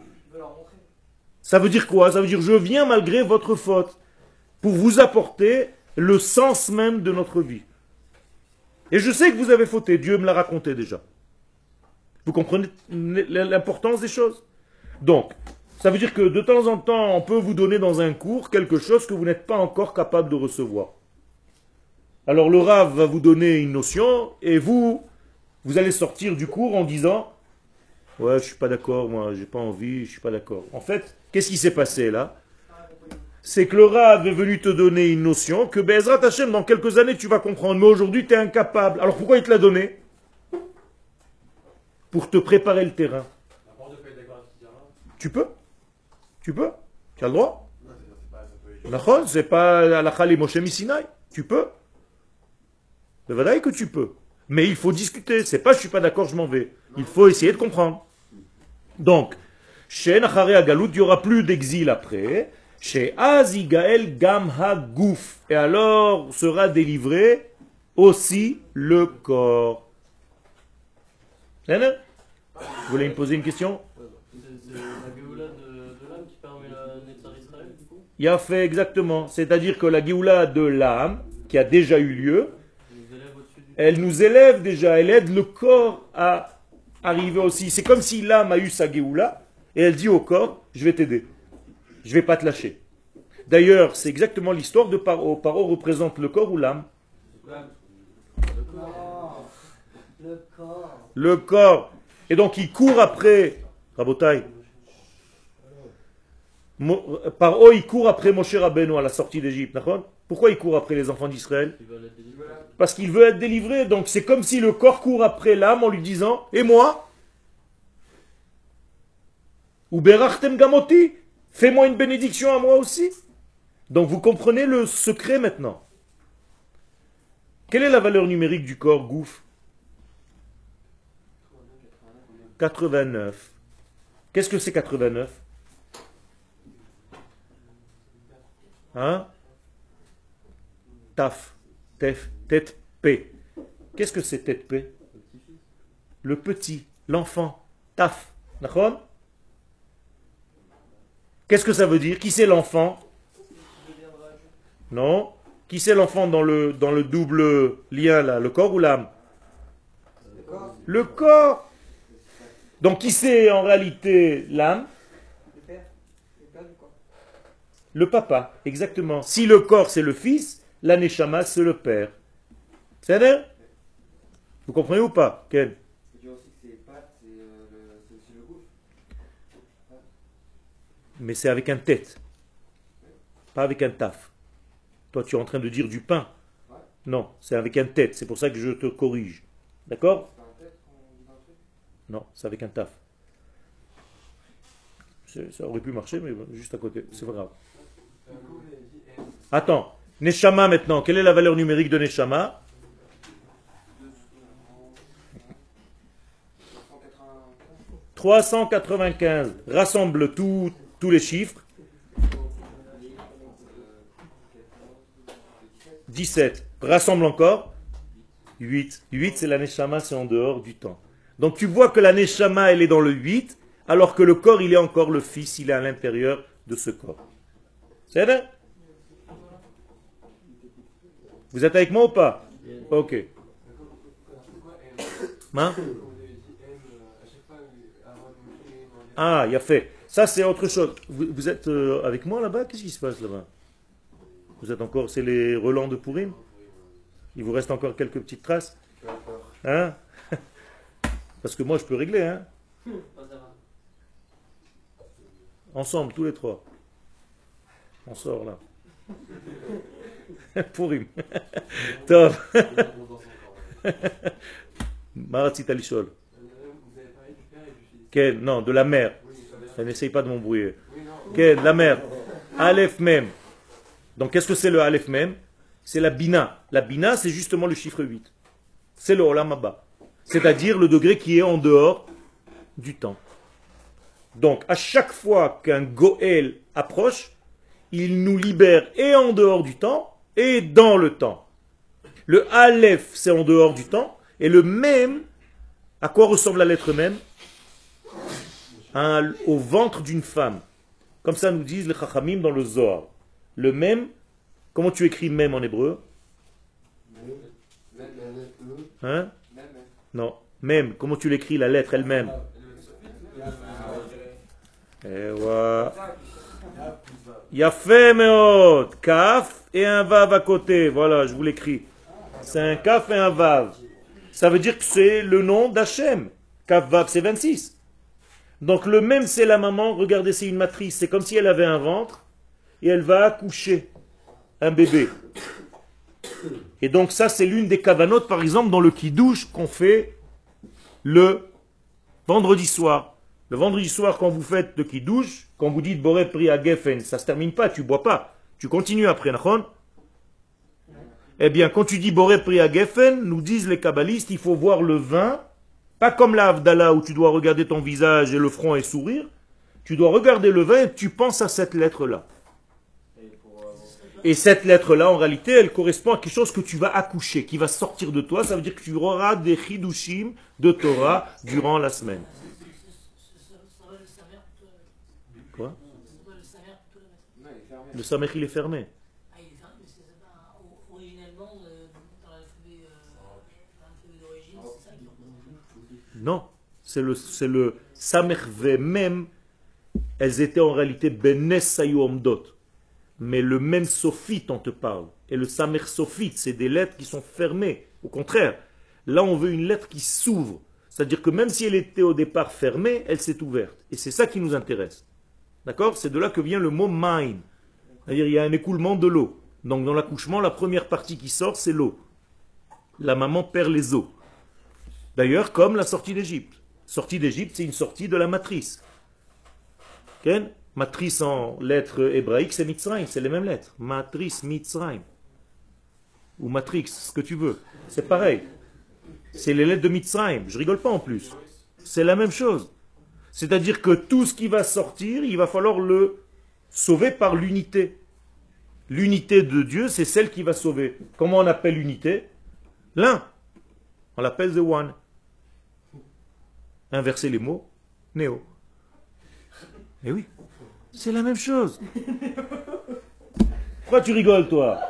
Speaker 1: Ça veut dire quoi? Ça veut dire je viens malgré votre faute pour vous apporter le sens même de notre vie. Et je sais que vous avez fauté, Dieu me l'a raconté déjà. Vous comprenez l'importance des choses? Donc, ça veut dire que de temps en temps, on peut vous donner dans un cours quelque chose que vous n'êtes pas encore capable de recevoir. Alors le Rav va vous donner une notion et vous, vous allez sortir du cours en disant « Ouais, je suis pas d'accord, moi, j'ai pas envie, je suis pas d'accord. » En fait, qu'est-ce qui s'est passé là? C'est que le Rav est venu te donner une notion que Be'ezrat Hashem, dans quelques années, tu vas comprendre. Mais aujourd'hui, tu es incapable. Alors pourquoi il te l'a donné? Pour te préparer le terrain. Tu peux. Tu peux. Tu as le droit. Nachon, c'est pas halakha li Moshe Misinaï. Tu peux. C'est vrai que tu peux. Mais il faut discuter. C'est pas je suis pas d'accord, je m'en vais. Il faut essayer de comprendre. Donc, chez Nachare Agalut, il n'y aura plus d'exil après. Chez Azigael Gam Hagouf. Et alors sera délivré aussi le corps. Vous voulez me poser une question?
Speaker 7: C'est c'est la Géoula de, de l'âme qui permet la Netzar Israël, du coup?
Speaker 1: Il a fait exactement. C'est-à-dire que la Géoula de l'âme, qui a déjà eu lieu,
Speaker 7: Il nous élève au-dessus du...
Speaker 1: elle nous élève déjà, elle aide le corps à arriver aussi. C'est comme si l'âme a eu sa Géoula, et elle dit au corps, je vais t'aider. Je ne vais pas te lâcher. D'ailleurs, c'est exactement l'histoire de Paro. Paro représente le corps ou l'âme?
Speaker 6: Le corps.
Speaker 1: Le corps. Et donc il court après, Rabotai. Mo- Paro, il court après Moshe Rabbeinu à la sortie d'Égypte. D'accord? Pourquoi il court après les enfants d'Israël?
Speaker 7: Qui veulent être délivrés.
Speaker 1: Parce qu'il veut être délivré. Donc c'est comme si le corps court après l'âme en lui disant, et moi? Ou berachtem gamoti, fais-moi une bénédiction à moi aussi. Donc vous comprenez le secret maintenant. Quelle est la valeur numérique du corps, Gouf? quatre-vingt-neuf. Qu'est-ce que c'est quatre-vingt-neuf? Hein? Taf. Tef. Tête P. Qu'est-ce que c'est tête P? Le petit, l'enfant. Taf. D'accord? Qu'est-ce que ça veut dire? Qui c'est l'enfant? Non. Qui c'est l'enfant dans le, dans le double lien là? Le corps ou l'âme? Le corps. Donc qui c'est en réalité l'âme?
Speaker 4: Le père. Le père du corps.
Speaker 1: Le papa, exactement. Si le corps c'est le fils, la neshama c'est le père. C'est vrai? Vous comprenez ou pas, Ken?
Speaker 3: Tu dis aussi que c'est les pattes, c'est euh, le- c'est aussi le gouffre.
Speaker 1: Mais c'est avec un tête, pas avec un taf. Toi tu es en train de dire du pain. Non, c'est avec un tête, c'est pour ça que je te corrige. D'accord?
Speaker 3: C'est pas un test qu'on dit dans le truc.
Speaker 1: Non, c'est avec un taf. C'est- Ça aurait pu marcher, mais bon, juste à côté, c'est pas grave.
Speaker 5: Du coup, vous avez dit M.
Speaker 1: Attends, Neshama maintenant, quelle est la valeur numérique de Neshama? trois cent quatre-vingt-quinze. Rassemble tous tous les chiffres. dix-sept. Rassemble encore. huit. huit, c'est la Neshama, c'est en dehors du temps. Donc tu vois que la Neshama, elle est dans le huit, alors que le corps, il est encore le fils, il est à l'intérieur de ce corps. C'est vrai? Vous êtes avec moi ou pas? Ok.
Speaker 5: C'est quoi M?
Speaker 1: Hein?
Speaker 5: Vous avez dit M euh, à chaque fois euh, avant de vous donner dans les-
Speaker 1: Ah, il a fait. Ça, c'est autre chose. Vous, vous êtes euh, avec moi là-bas? Qu'est-ce qui se passe là-bas? Vous êtes encore... C'est les relents de Pourim? Il vous reste encore quelques petites traces? Hein? Parce que moi, je peux régler, hein?
Speaker 7: Pas ça va.
Speaker 1: Ensemble, tous les trois. On sort là. Pourim. Top. Maratzi Talishol.
Speaker 5: Euh, Vous avez parlé du père et du fils.
Speaker 1: Quel? Non, de la mère.
Speaker 5: Oui, ça va.
Speaker 1: Ça n'essaye pas de m'embrouiller.
Speaker 5: Oui, non.
Speaker 1: Quel? La mère. Aleph Mem. Donc qu'est-ce que c'est le Aleph Mem? C'est la Bina. La Bina, c'est justement le chiffre huit. C'est le Olam Haba. C'est-à-dire le degré qui est en dehors du temps. Donc à chaque fois qu'un Goël approche, il nous libère et en dehors du temps et dans le temps. Le Aleph, c'est en dehors du temps. Et le Mem, à quoi ressemble la lettre Mem? Un- Au ventre d'une femme. Comme ça nous disent les Chachamim dans le Zohar. Le Mem, comment tu écris Mem en hébreu?
Speaker 3: Même,
Speaker 1: Hein?
Speaker 3: même, même.
Speaker 1: Non. Mem, comment tu l'écris la lettre elle-même? Eh ouais. Yafé meot. Kaf et un vav à côté. Voilà, je vous l'écris. C'est un kaf et un vav. Ça veut dire que c'est le nom d'Hachem. Kaf vav, c'est vingt-six. Donc le même, c'est la maman. Regardez, c'est une matrice. C'est comme si elle avait un ventre et elle va accoucher un bébé. Et donc ça, c'est l'une des kavanotes, par exemple, dans le kidouche qu'on fait le vendredi soir. Le vendredi soir, quand vous faites le kidouche, quand vous dites Boré pri à Geffen, ça se termine pas, tu bois pas. Tu continues après, nachon? Eh bien, quand tu dis Boré pri à Geffen, nous disent les kabbalistes, il faut voir le vin, pas comme la Havdalah où tu dois regarder ton visage et le front et sourire. Tu dois regarder le vin et tu penses à cette lettre-là. Et cette lettre-là, en réalité, elle correspond à quelque chose que tu vas accoucher, qui va sortir de toi. Ça veut dire que tu auras des chidushim de Torah durant la semaine. Quoi?
Speaker 3: Non, il est fermé.
Speaker 1: Le samech, il est fermé.
Speaker 6: Ah, il est fermé, mais c'est pas originellement euh, dans l'alphabet euh, dans l'alphabet d'origine, c'est ça qui représente.
Speaker 1: Non, c'est le, c'est le samech même. Elles étaient en réalité benes sayomdot. Mais le même sophite, on te parle. Et le samer sophite, c'est des lettres qui sont fermées. Au contraire, là on veut une lettre qui s'ouvre. C'est-à-dire que même si elle était au départ fermée, elle s'est ouverte. Et c'est ça qui nous intéresse. D'accord? C'est de là que vient le mot maïn. C'est-à-dire il y a un écoulement de l'eau. Donc dans l'accouchement, la première partie qui sort, c'est l'eau. La maman perd les os. D'ailleurs, comme la sortie d'Égypte. Sortie d'Égypte, c'est une sortie de la matrice. Ken? Matrice en lettres hébraïques, c'est Mitzrayim, c'est les mêmes lettres. Matrice, Mitzrayim. Ou Matrix, ce que tu veux. C'est pareil. C'est les lettres de Mitzrayim. Je rigole pas en plus. C'est la même chose. C'est-à-dire que tout ce qui va sortir, il va falloir le sauver par l'unité. L'unité de Dieu, c'est celle qui va sauver. Comment on appelle l'unité? L'un. On l'appelle the one. Inverser les mots, néo. Eh oui. C'est la même chose. Pourquoi tu rigoles, toi?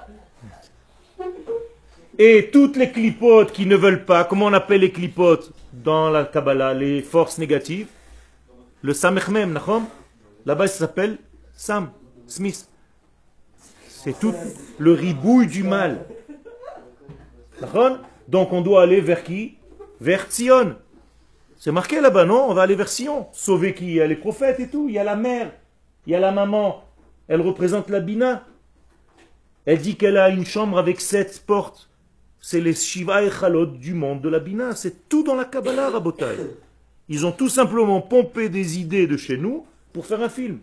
Speaker 1: Et toutes les clipotes qui ne veulent pas, comment on appelle les clipotes dans la Kabbalah, les forces négatives? Le Samechmem, nachom? Là-bas, ça s'appelle Sam, Smith. C'est tout le ribouille du mal. Nachom? Donc on doit aller vers qui? Vers Tzion. C'est marqué là-bas, non? On va aller vers Sion. Sauver qui? Il y a les prophètes et tout. Il y a la mère. Il y a la maman. Elle représente la Bina. Elle dit qu'elle a une chambre avec sept portes. C'est les Shiva Echalot du monde de la Bina. C'est tout dans la Kabbalah, Rabotai. Ils ont tout simplement pompé des idées de chez nous pour faire un film.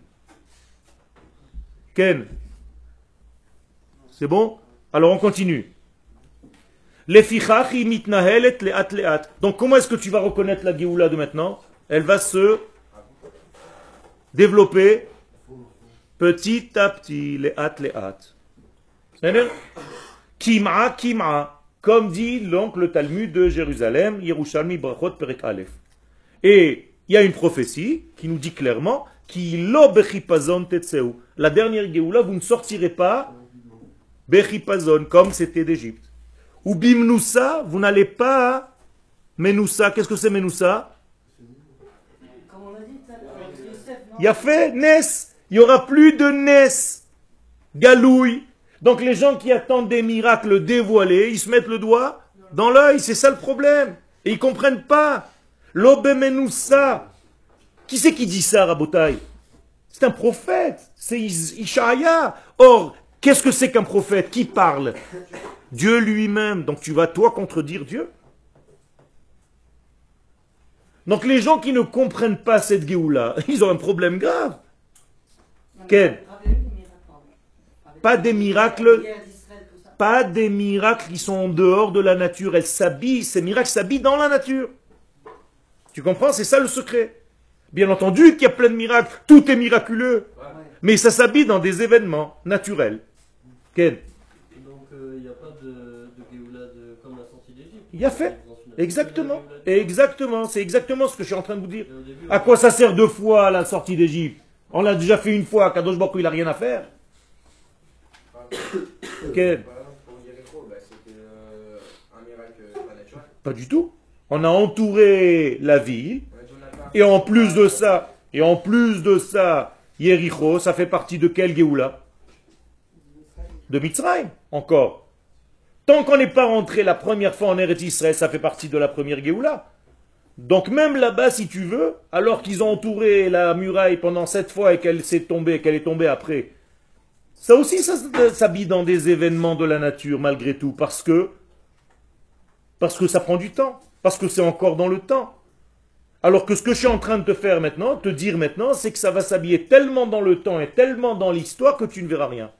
Speaker 1: Ken, c'est bon? Alors on continue. Lefichach mitnahelet leat leat. Donc comment est-ce que tu vas reconnaître la Géoula de maintenant? Elle va se développer petit à petit, leat leat. Kim'a kim'a, comme dit donc le Talmud de Jérusalem, Yerushalmi Brachot Perek Aleph. Et il y a une prophétie qui nous dit clairement qui lo bechipazon tetseu. La dernière Géoula, vous ne sortirez pas bechipazon comme c'était d'Égypte. Ou bimnoussa, vous n'allez pas menoussa. Qu'est-ce que c'est menoussa?
Speaker 6: Comme on a dit tout à l'heure, Yosef, non?
Speaker 1: Il y a fait Nes. Il n'y aura plus de Nes. Galouille. Donc les gens qui attendent des miracles dévoilés, ils se mettent le doigt dans l'œil. C'est ça le problème. Et ils ne comprennent pas. L'obemenoussa. Qui c'est qui dit ça, Rabotai? C'est un prophète. C'est Ishaïa. Or, qu'est-ce que c'est qu'un prophète? Qui parle? Dieu lui-même. Donc tu vas toi contredire Dieu? Donc les gens qui ne comprennent pas cette Géoula, ils ont un problème grave. Quel? Pas des miracles, pas des miracles qui sont en dehors de la nature. Elle s'habille, ces miracles s'habillent dans la nature. Tu comprends? C'est ça le secret. Bien entendu qu'il y a plein de miracles, tout est miraculeux. Mais ça s'habille dans des événements naturels. Quel?
Speaker 7: Donc il n'y a pas de, de Géoula de, comme la sortie d'Égypte.
Speaker 1: Il y a fait. Exactement. Exactement. C'est exactement ce que je suis en train de vous dire. À quoi ça sert deux fois la sortie d'Égypte? On l'a déjà fait une fois. Kadosh Baruch Hu, il n'a rien à faire. Quel? Pas du tout. On a entouré la ville. Et en plus de ça, et en plus de ça, Yericho, ça fait partie de quelle Géoula? De Mitzrayim, encore. Tant qu'on n'est pas rentré la première fois en Eretz Israël, ça fait partie de la première Géoula. Donc même là-bas, si tu veux, alors qu'ils ont entouré la muraille pendant sept fois et qu'elle s'est tombée, qu'elle est tombée après, ça aussi, ça s'habille dans des événements de la nature, malgré tout, parce que, parce que ça prend du temps, parce que c'est encore dans le temps. Alors que ce que je suis en train de te faire maintenant, te dire maintenant, c'est que ça va s'habiller tellement dans le temps et tellement dans l'histoire que tu ne verras rien.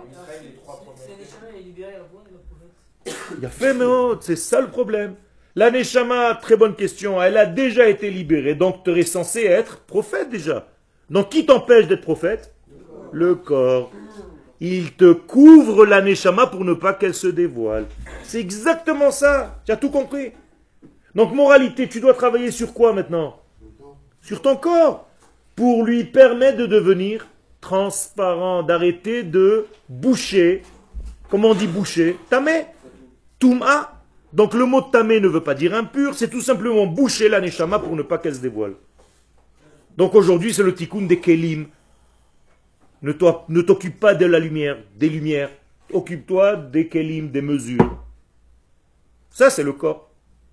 Speaker 1: Il a fait, mais oh, c'est ça le problème. La Neshama, très bonne question, elle a déjà été libérée, donc tu es censé être prophète déjà. Donc qui t'empêche d'être prophète? Le corps. Il te couvre la Neshama pour ne pas qu'elle se dévoile. C'est exactement ça. Tu as tout compris. Donc moralité, tu dois travailler sur quoi maintenant? Sur ton corps. Pour lui permettre de devenir transparent, d'arrêter de boucher. Comment on dit boucher? Tamé. Touma. Donc le mot tamé ne veut pas dire impur, c'est tout simplement boucher la neshama pour ne pas qu'elle se dévoile. Donc aujourd'hui c'est le tikkun des kelim. Ne t'occupe pas de la lumière, des lumières. Occupe-toi des kelim, des mesures. Ça c'est le corps.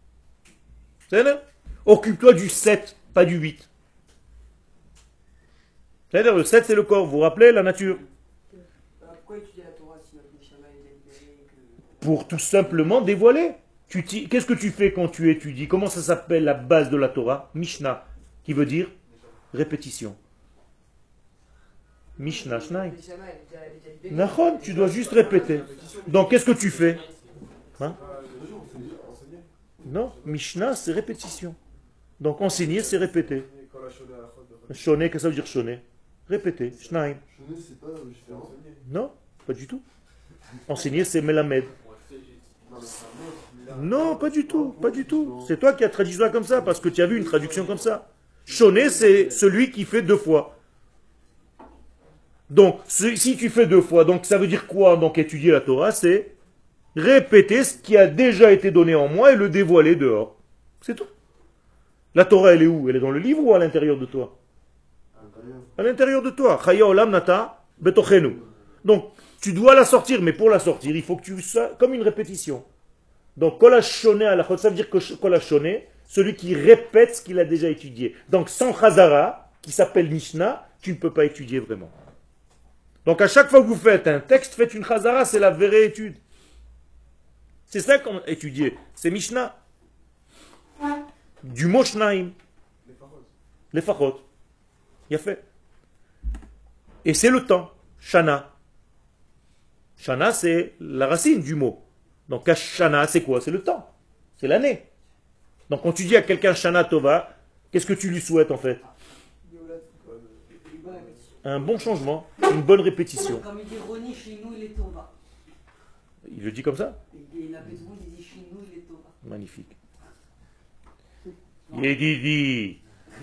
Speaker 1: Occupe-toi du sept, pas du huit. C'est-à-dire le sept c'est le corps, vous vous rappelez la nature.
Speaker 4: Pourquoi étudier la Torah si notre Neshama est libéré que...
Speaker 1: Pour tout simplement dévoiler. Tu Qu'est-ce que tu fais quand tu étudies? Comment ça s'appelle la base de la Torah? Mishnah, qui veut dire répétition. Mishnah, Shnai. Nachon, tu dois juste répéter. Donc qu'est-ce que tu fais? Hein? Non, Mishnah c'est répétition. Donc enseigner c'est répéter. Shoné, qu'est-ce que ça veut dire shoné? Répéter, Shnaim. Non, pas du tout. Enseigner c'est melamed. Non, pas du tout, pas du tout. C'est toi qui as traduit ça comme ça, parce que tu as vu une traduction comme ça. Shoné, c'est celui qui fait deux fois. Donc, si tu fais deux fois, donc ça veut dire quoi? Donc étudier la Torah, c'est répéter ce qui a déjà été donné en moi et le dévoiler dehors. C'est tout. La Torah, elle est où? Elle est dans le livre ou à l'intérieur de toi? À l'intérieur de toi. Chaya olam nata betochenu. Donc, tu dois la sortir, mais pour la sortir, il faut que tu sois comme une répétition. Donc, kol ha-shoné halachot, ça veut dire que kol ha-shoné, celui qui répète ce qu'il a déjà étudié. Donc, sans chazara, qui s'appelle Mishnah, tu ne peux pas étudier vraiment. Donc, à chaque fois que vous faites un texte, faites une chazara, c'est la vraie étude. C'est ça qu'on a étudié. C'est Mishnah. Du mot Shnaim. Les Fachot. Il a fait. Et c'est le temps. Shana. Shana, c'est la racine du mot. Donc, Shana, c'est quoi? C'est le temps. C'est l'année. Donc, quand tu dis à quelqu'un Shana Tova, qu'est-ce que tu lui souhaites en fait? Un bon changement, une bonne répétition.
Speaker 4: Comme il dit Roni, chez nous, il est Tova.
Speaker 1: Il le dit comme ça?
Speaker 4: Et la Bézboul, il dit chez nous, il est Tova.
Speaker 1: Magnifique. Yedidi.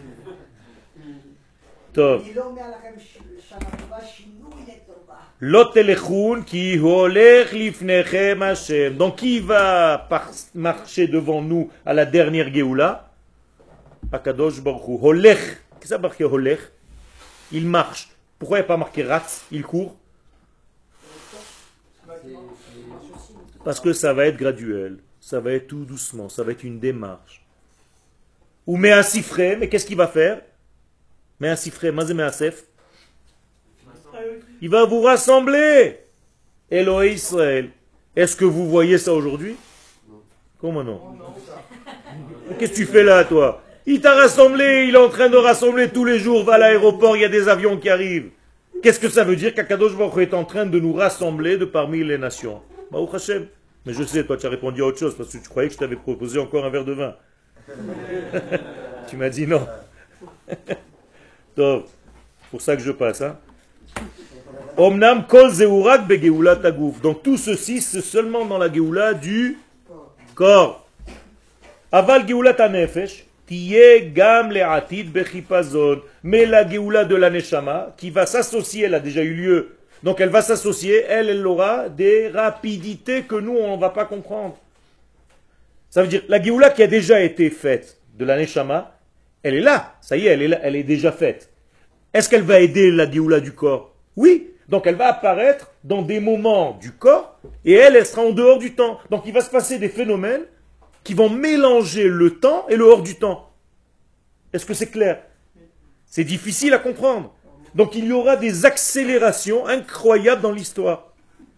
Speaker 1: Tov.
Speaker 4: Il en met à la même Shana Tova, chez nous, il est Tova.
Speaker 1: Lotelechun ki holech lifnechem Hashem. Donc qui va par- marcher devant nous à la dernière Géoula? Akadosh Baruch Hu. Holech. Qu'est-ce que ça marqué holech? Il marche. Pourquoi il n'y a pas marqué ratz? Il court. Parce que ça va être graduel. Ça va être tout doucement. Ça va être une démarche. Ou met un siffret. Mais qu'est-ce qu'il va faire? Met un siffret. Mazé met un sef. Il va vous rassembler. Elohé Israël. Est-ce que vous voyez ça aujourd'hui? Comment non? Qu'est-ce que tu fais là, toi? Il t'a rassemblé, il est en train de rassembler tous les jours. Va à l'aéroport, il y a des avions qui arrivent. Qu'est-ce que ça veut dire? Qu'Akadosh Baruch Hu est en train de nous rassembler de parmi les nations. Baruch Hashem. Mais je sais, toi tu as répondu à autre chose parce que tu croyais que je t'avais proposé encore un verre de vin. Tu m'as dit non. Top. C'est pour ça que je passe. Hein? Omnam kol zeurak begeoula tagouf. Donc tout ceci, c'est seulement dans la geoula du corps. Aval geoula tanefesh. Tiye gam le'atid bechipazon. Mais la geoula de la neshama, qui va s'associer, elle a déjà eu lieu. Donc elle va s'associer, elle, elle aura des rapidités que nous, on ne va pas comprendre. Ça veut dire, la geoula qui a déjà été faite de la neshama, elle est là. Ça y est, elle est là, elle est déjà faite. Est-ce qu'elle va aider la geoula du corps? Oui. Donc elle va apparaître dans des moments du corps, et elle, elle sera en dehors du temps. Donc il va se passer des phénomènes qui vont mélanger le temps et le hors du temps. Est-ce que c'est clair? C'est difficile à comprendre. Donc il y aura des accélérations incroyables dans l'histoire.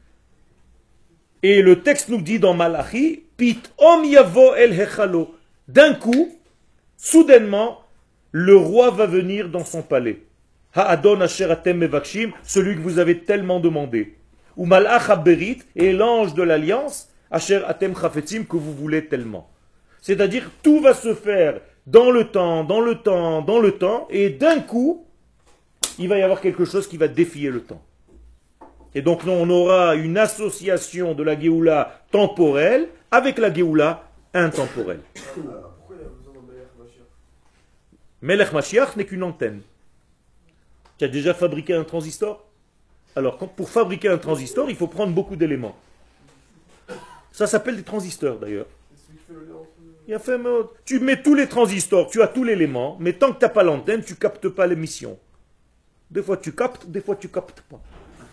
Speaker 1: Et le texte nous dit dans Malachi, Pit om yavo el hechalo. D'un coup, soudainement, le roi va venir dans son palais. Ha'adon asher atem mevakshim, celui que vous avez tellement demandé. Ou malach haberit, et l'ange de l'alliance, asher atem chafetzim, que vous voulez tellement. C'est-à-dire, tout va se faire dans le temps, dans le temps, dans le temps, et d'un coup, il va y avoir quelque chose qui va défier le temps. Et donc, on aura une association de la Géoula temporelle avec la Géoula intemporelle.
Speaker 5: Alors, pourquoi il y a besoin d'un Melech Mashiach?
Speaker 1: Melech Mashiach n'est qu'une antenne. Tu as déjà fabriqué un transistor? Alors, quand- pour fabriquer un transistor, il faut prendre beaucoup d'éléments. Ça s'appelle des transistors d'ailleurs.
Speaker 5: C'est celui qui fait le lien entre eux.
Speaker 1: Il a fait mode. Tu mets tous les transistors, tu as tout l'élément, mais tant que tu n'as pas l'antenne, tu ne captes pas l'émission. Des fois tu captes, des fois tu ne captes pas.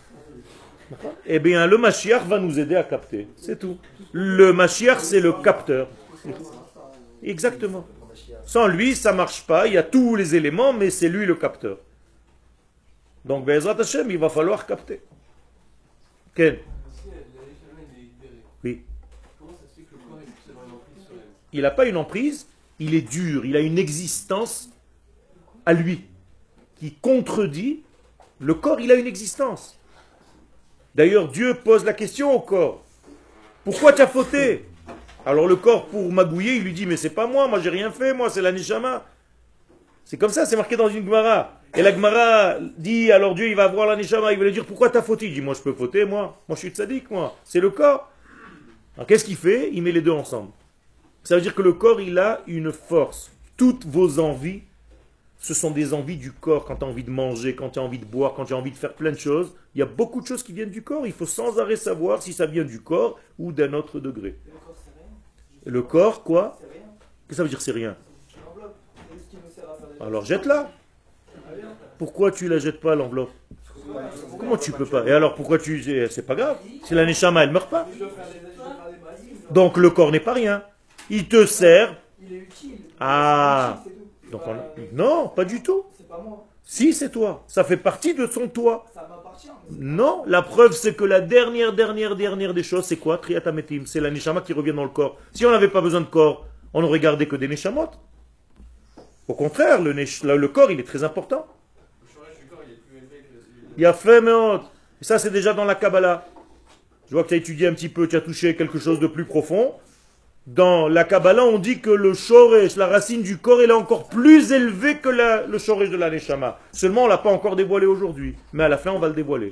Speaker 1: Eh bien, le Mashiach va nous aider à capter. C'est tout. Le Mashiach, c'est le capteur. Exactement. Sans lui, ça ne marche pas. Il y a tous les éléments, mais c'est lui le capteur. Donc, Be'ezrat Hashem, il va falloir capter. Ken?
Speaker 5: Si la Neshama est libérée,
Speaker 1: Oui.
Speaker 5: comment ça se fait que le corps est puisse avoir une emprise sur elle?
Speaker 1: Il n'a pas une emprise, il est dur, il a une existence à lui, qui contredit le corps, il a une existence. D'ailleurs, Dieu pose la question au corps. Pourquoi tu as fauté? Alors le corps, pour magouiller, il lui dit, mais c'est pas moi, moi j'ai rien fait, moi c'est la Neshama. C'est comme ça, c'est marqué dans une Gemara. Et la Gemara dit, alors Dieu il va voir la Neshama, il va lui dire, pourquoi tu as fauté? Il dit, moi je peux fauter, moi, moi je suis tzaddik, moi, c'est le corps. Alors qu'est-ce qu'il fait? Il met les deux ensemble. Ça veut dire que le corps, il a une force. Toutes vos envies, ce sont des envies du corps. Quand tu as envie de manger, quand tu as envie de boire, quand tu as envie de faire plein de choses, il y a beaucoup de choses qui viennent du corps. Il faut sans arrêt savoir si ça vient du corps ou d'un autre degré.
Speaker 4: Le corps, c'est rien.
Speaker 1: Et le corps, quoi?
Speaker 4: C'est rien.
Speaker 1: Qu'est-ce que ça veut dire c'est rien?
Speaker 4: L'enveloppe, c'est ce qui nous sert à faire des
Speaker 1: Alors jette-la. Pourquoi tu la jettes pas l'enveloppe? Comment tu peux pas? Et alors pourquoi tu... C'est pas grave. Si la neshama, elle meurt pas.
Speaker 4: Je dois faire des, je dois faire des basiques.
Speaker 1: Donc le corps n'est pas rien. Il te sert.
Speaker 4: Il est utile.
Speaker 1: Ah.
Speaker 4: Il est utile, c'est tout.
Speaker 1: Donc
Speaker 4: Pas-
Speaker 1: on- Non, pas du tout.
Speaker 4: C'est pas moi.
Speaker 1: Si, c'est toi. Ça fait partie de son toi.
Speaker 4: Ça m'appartient.
Speaker 2: partir.
Speaker 1: Non, la preuve c'est que la dernière, dernière, dernière des choses, c'est quoi? Triat Hametim, c'est la Neshama qui revient dans le corps. Si on n'avait pas besoin de corps, on n'aurait gardé que des Neshamot. Au contraire, le, nesh- le corps, il est très important.
Speaker 5: Le chorège du corps, il est plus élevé que celui de...
Speaker 1: Il y a fait, mais et ça c'est déjà dans la Kabbalah. Je vois que tu as étudié un petit peu, tu as touché quelque chose de plus profond. Dans la Kabbalah, on dit que le shoresh, la racine du corps, elle est encore plus élevée que la- le shoresh de la neshama. Seulement, on ne l'a pas encore dévoilé aujourd'hui. Mais à la fin, on va le dévoiler.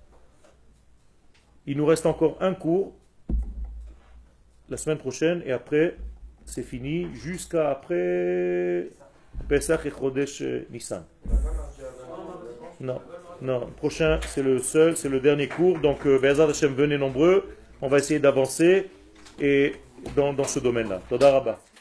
Speaker 1: Il nous reste encore un cours la semaine prochaine et après, c'est fini jusqu'à après Pesach et Chodesh Nissan. Non, non. Prochain, c'est le seul, c'est le dernier cours. Donc, euh, Be'ezrat Hashem, venez nombreux. On va essayer d'avancer et dans, dans ce domaine-là. Toda Rabba.